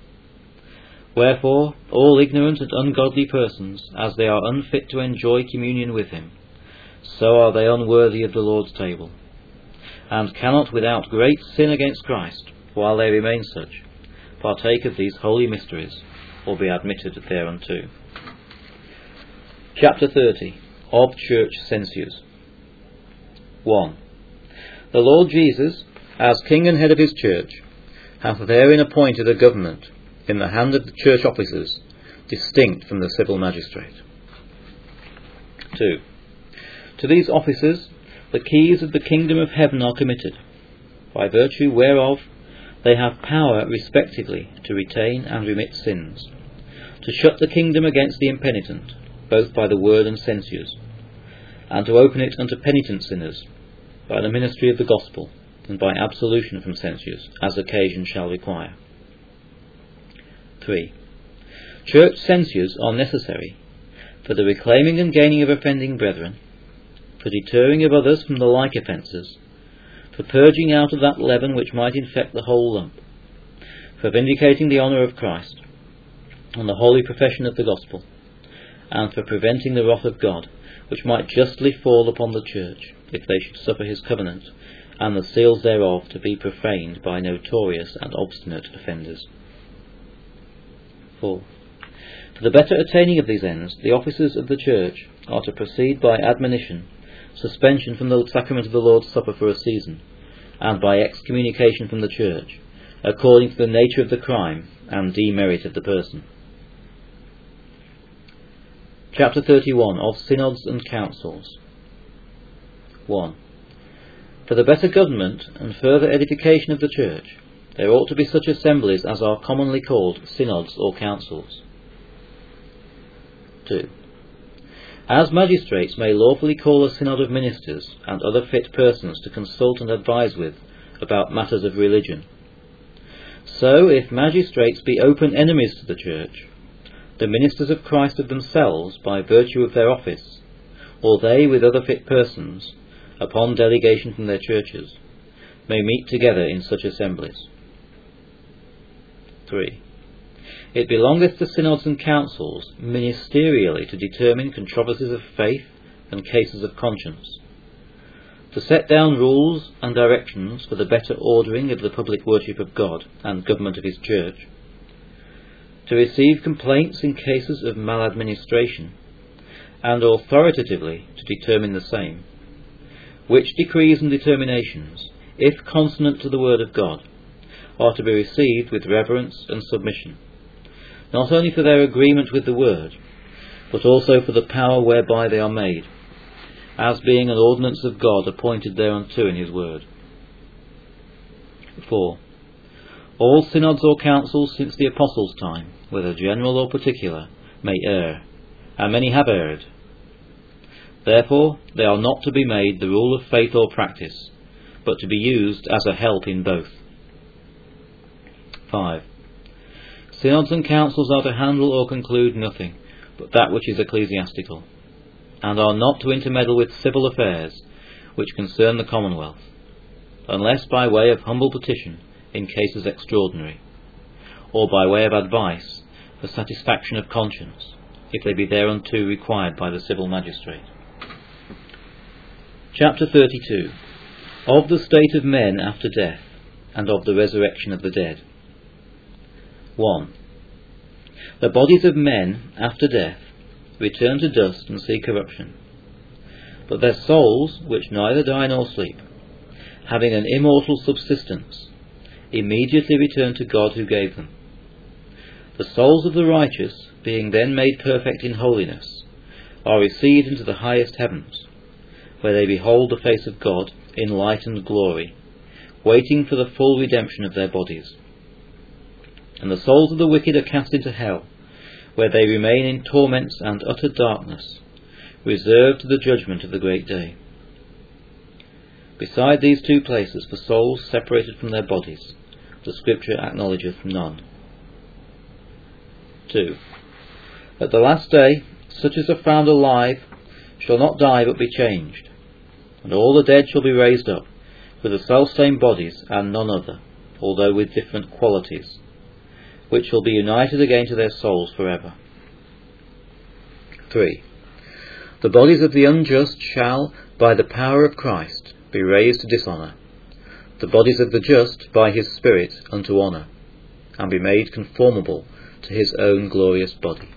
A: Wherefore all ignorant and ungodly persons, as they are unfit to enjoy communion with him, so are they unworthy of the Lord's table, and cannot without great sin against Christ, while they remain such, partake of these holy mysteries, or be admitted thereunto. Chapter thirty. Of Church Censures. one. The Lord Jesus, as King and Head of his Church, hath therein appointed a government in the hand of the church officers, distinct from the civil magistrate. two. To these officers the keys of the kingdom of heaven are committed, by virtue whereof they have power respectively to retain and remit sins, to shut the kingdom against the impenitent, both by the word and censures, and to open it unto penitent sinners, by the ministry of the gospel, and by absolution from censures, as occasion shall require. three. Church censures are necessary for the reclaiming and gaining of offending brethren, for deterring of others from the like offences, for purging out of that leaven which might infect the whole lump, for vindicating the honour of Christ, and the holy profession of the gospel, and for preventing the wrath of God, which might justly fall upon the church, if they should suffer his covenant, and the seals thereof to be profaned by notorious and obstinate offenders. four. For the better attaining of these ends, the officers of the church are to proceed by admonition, suspension from the sacrament of the Lord's Supper for a season, and by excommunication from the church, according to the nature of the crime and demerit of the person. Chapter thirty-one. Of Synods and Councils. one. For the better government and further edification of the church, there ought to be such assemblies as are commonly called synods or councils. two. As magistrates may lawfully call a synod of ministers and other fit persons to consult and advise with about matters of religion, so if magistrates be open enemies to the Church, the ministers of Christ of themselves, by virtue of their office, or they with other fit persons, upon delegation from their churches, may meet together in such assemblies. three. It belongeth to synods and councils ministerially to determine controversies of faith and cases of conscience, to set down rules and directions for the better ordering of the public worship of God and government of his Church, to receive complaints in cases of maladministration, and authoritatively to determine the same, which decrees and determinations, if consonant to the word of God, are to be received with reverence and submission, not only for their agreement with the word, but also for the power whereby they are made, as being an ordinance of God appointed thereunto in his word. four. All synods or councils since the Apostles' time, whether general or particular, may err, and many have erred. Therefore they are not to be made the rule of faith or practice, but to be used as a help in both. five. Synods and councils are to handle or conclude nothing but that which is ecclesiastical, and are not to intermeddle with civil affairs which concern the commonwealth, unless by way of humble petition in cases extraordinary, or by way of advice for satisfaction of conscience, if they be thereunto required by the civil magistrate. Chapter thirty-two. Of the state of men after death, and of the resurrection of the dead. one. The bodies of men after death return to dust and see corruption, but their souls, which neither die nor sleep, having an immortal subsistence, immediately return to God who gave them. The souls of the righteous, being then made perfect in holiness, are received into the highest heavens, where they behold the face of God in light and glory, waiting for the full redemption of their bodies. And the souls of the wicked are cast into hell, where they remain in torments and utter darkness, reserved to the judgment of the great day. Beside these two places, for souls separated from their bodies, the Scripture acknowledgeth none. two. At the last day, such as are found alive shall not die but be changed, and all the dead shall be raised up, with the selfsame bodies and none other, although with different qualities, which shall be united again to their souls for ever. three. The bodies of the unjust shall, by the power of Christ, be raised to dishonour, the bodies of the just by his Spirit unto honour, and be made conformable to his own glorious body.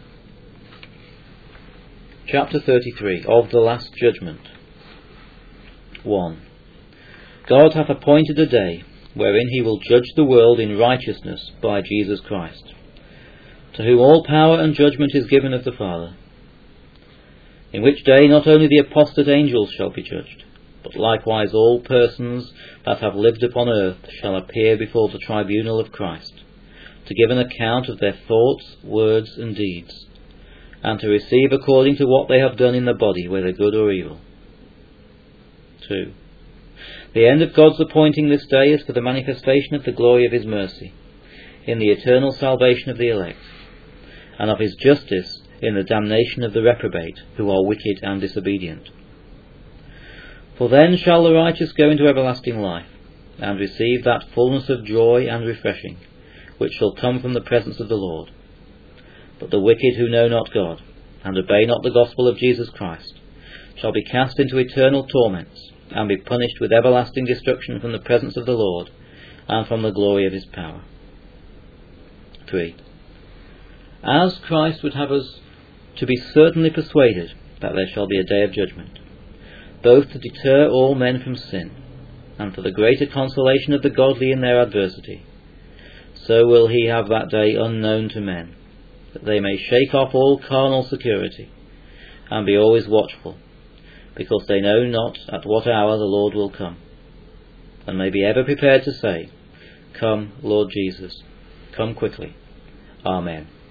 A: Chapter thirty-three. Of the Last Judgment. one. God hath appointed a day wherein he will judge the world in righteousness by Jesus Christ, to whom all power and judgment is given of the Father, in which day not only the apostate angels shall be judged, but likewise all persons that have lived upon earth shall appear before the tribunal of Christ, to give an account of their thoughts, words, and deeds, and to receive according to what they have done in the body, whether good or evil. two. The end of God's appointing this day is for the manifestation of the glory of his mercy, in the eternal salvation of the elect, and of his justice in the damnation of the reprobate, who are wicked and disobedient. For then shall the righteous go into everlasting life, and receive that fullness of joy and refreshing, which shall come from the presence of the Lord. But the wicked who know not God, and obey not the gospel of Jesus Christ, shall be cast into eternal torments, and be punished with everlasting destruction from the presence of the Lord, and from the glory of his power. three. As Christ would have us to be certainly persuaded that there shall be a day of judgment, both to deter all men from sin, and for the greater consolation of the godly in their adversity, so will he have that day unknown to men, that they may shake off all carnal security, and be always watchful, because they know not at what hour the Lord will come, and may be ever prepared to say, Come, Lord Jesus, come quickly. Amen.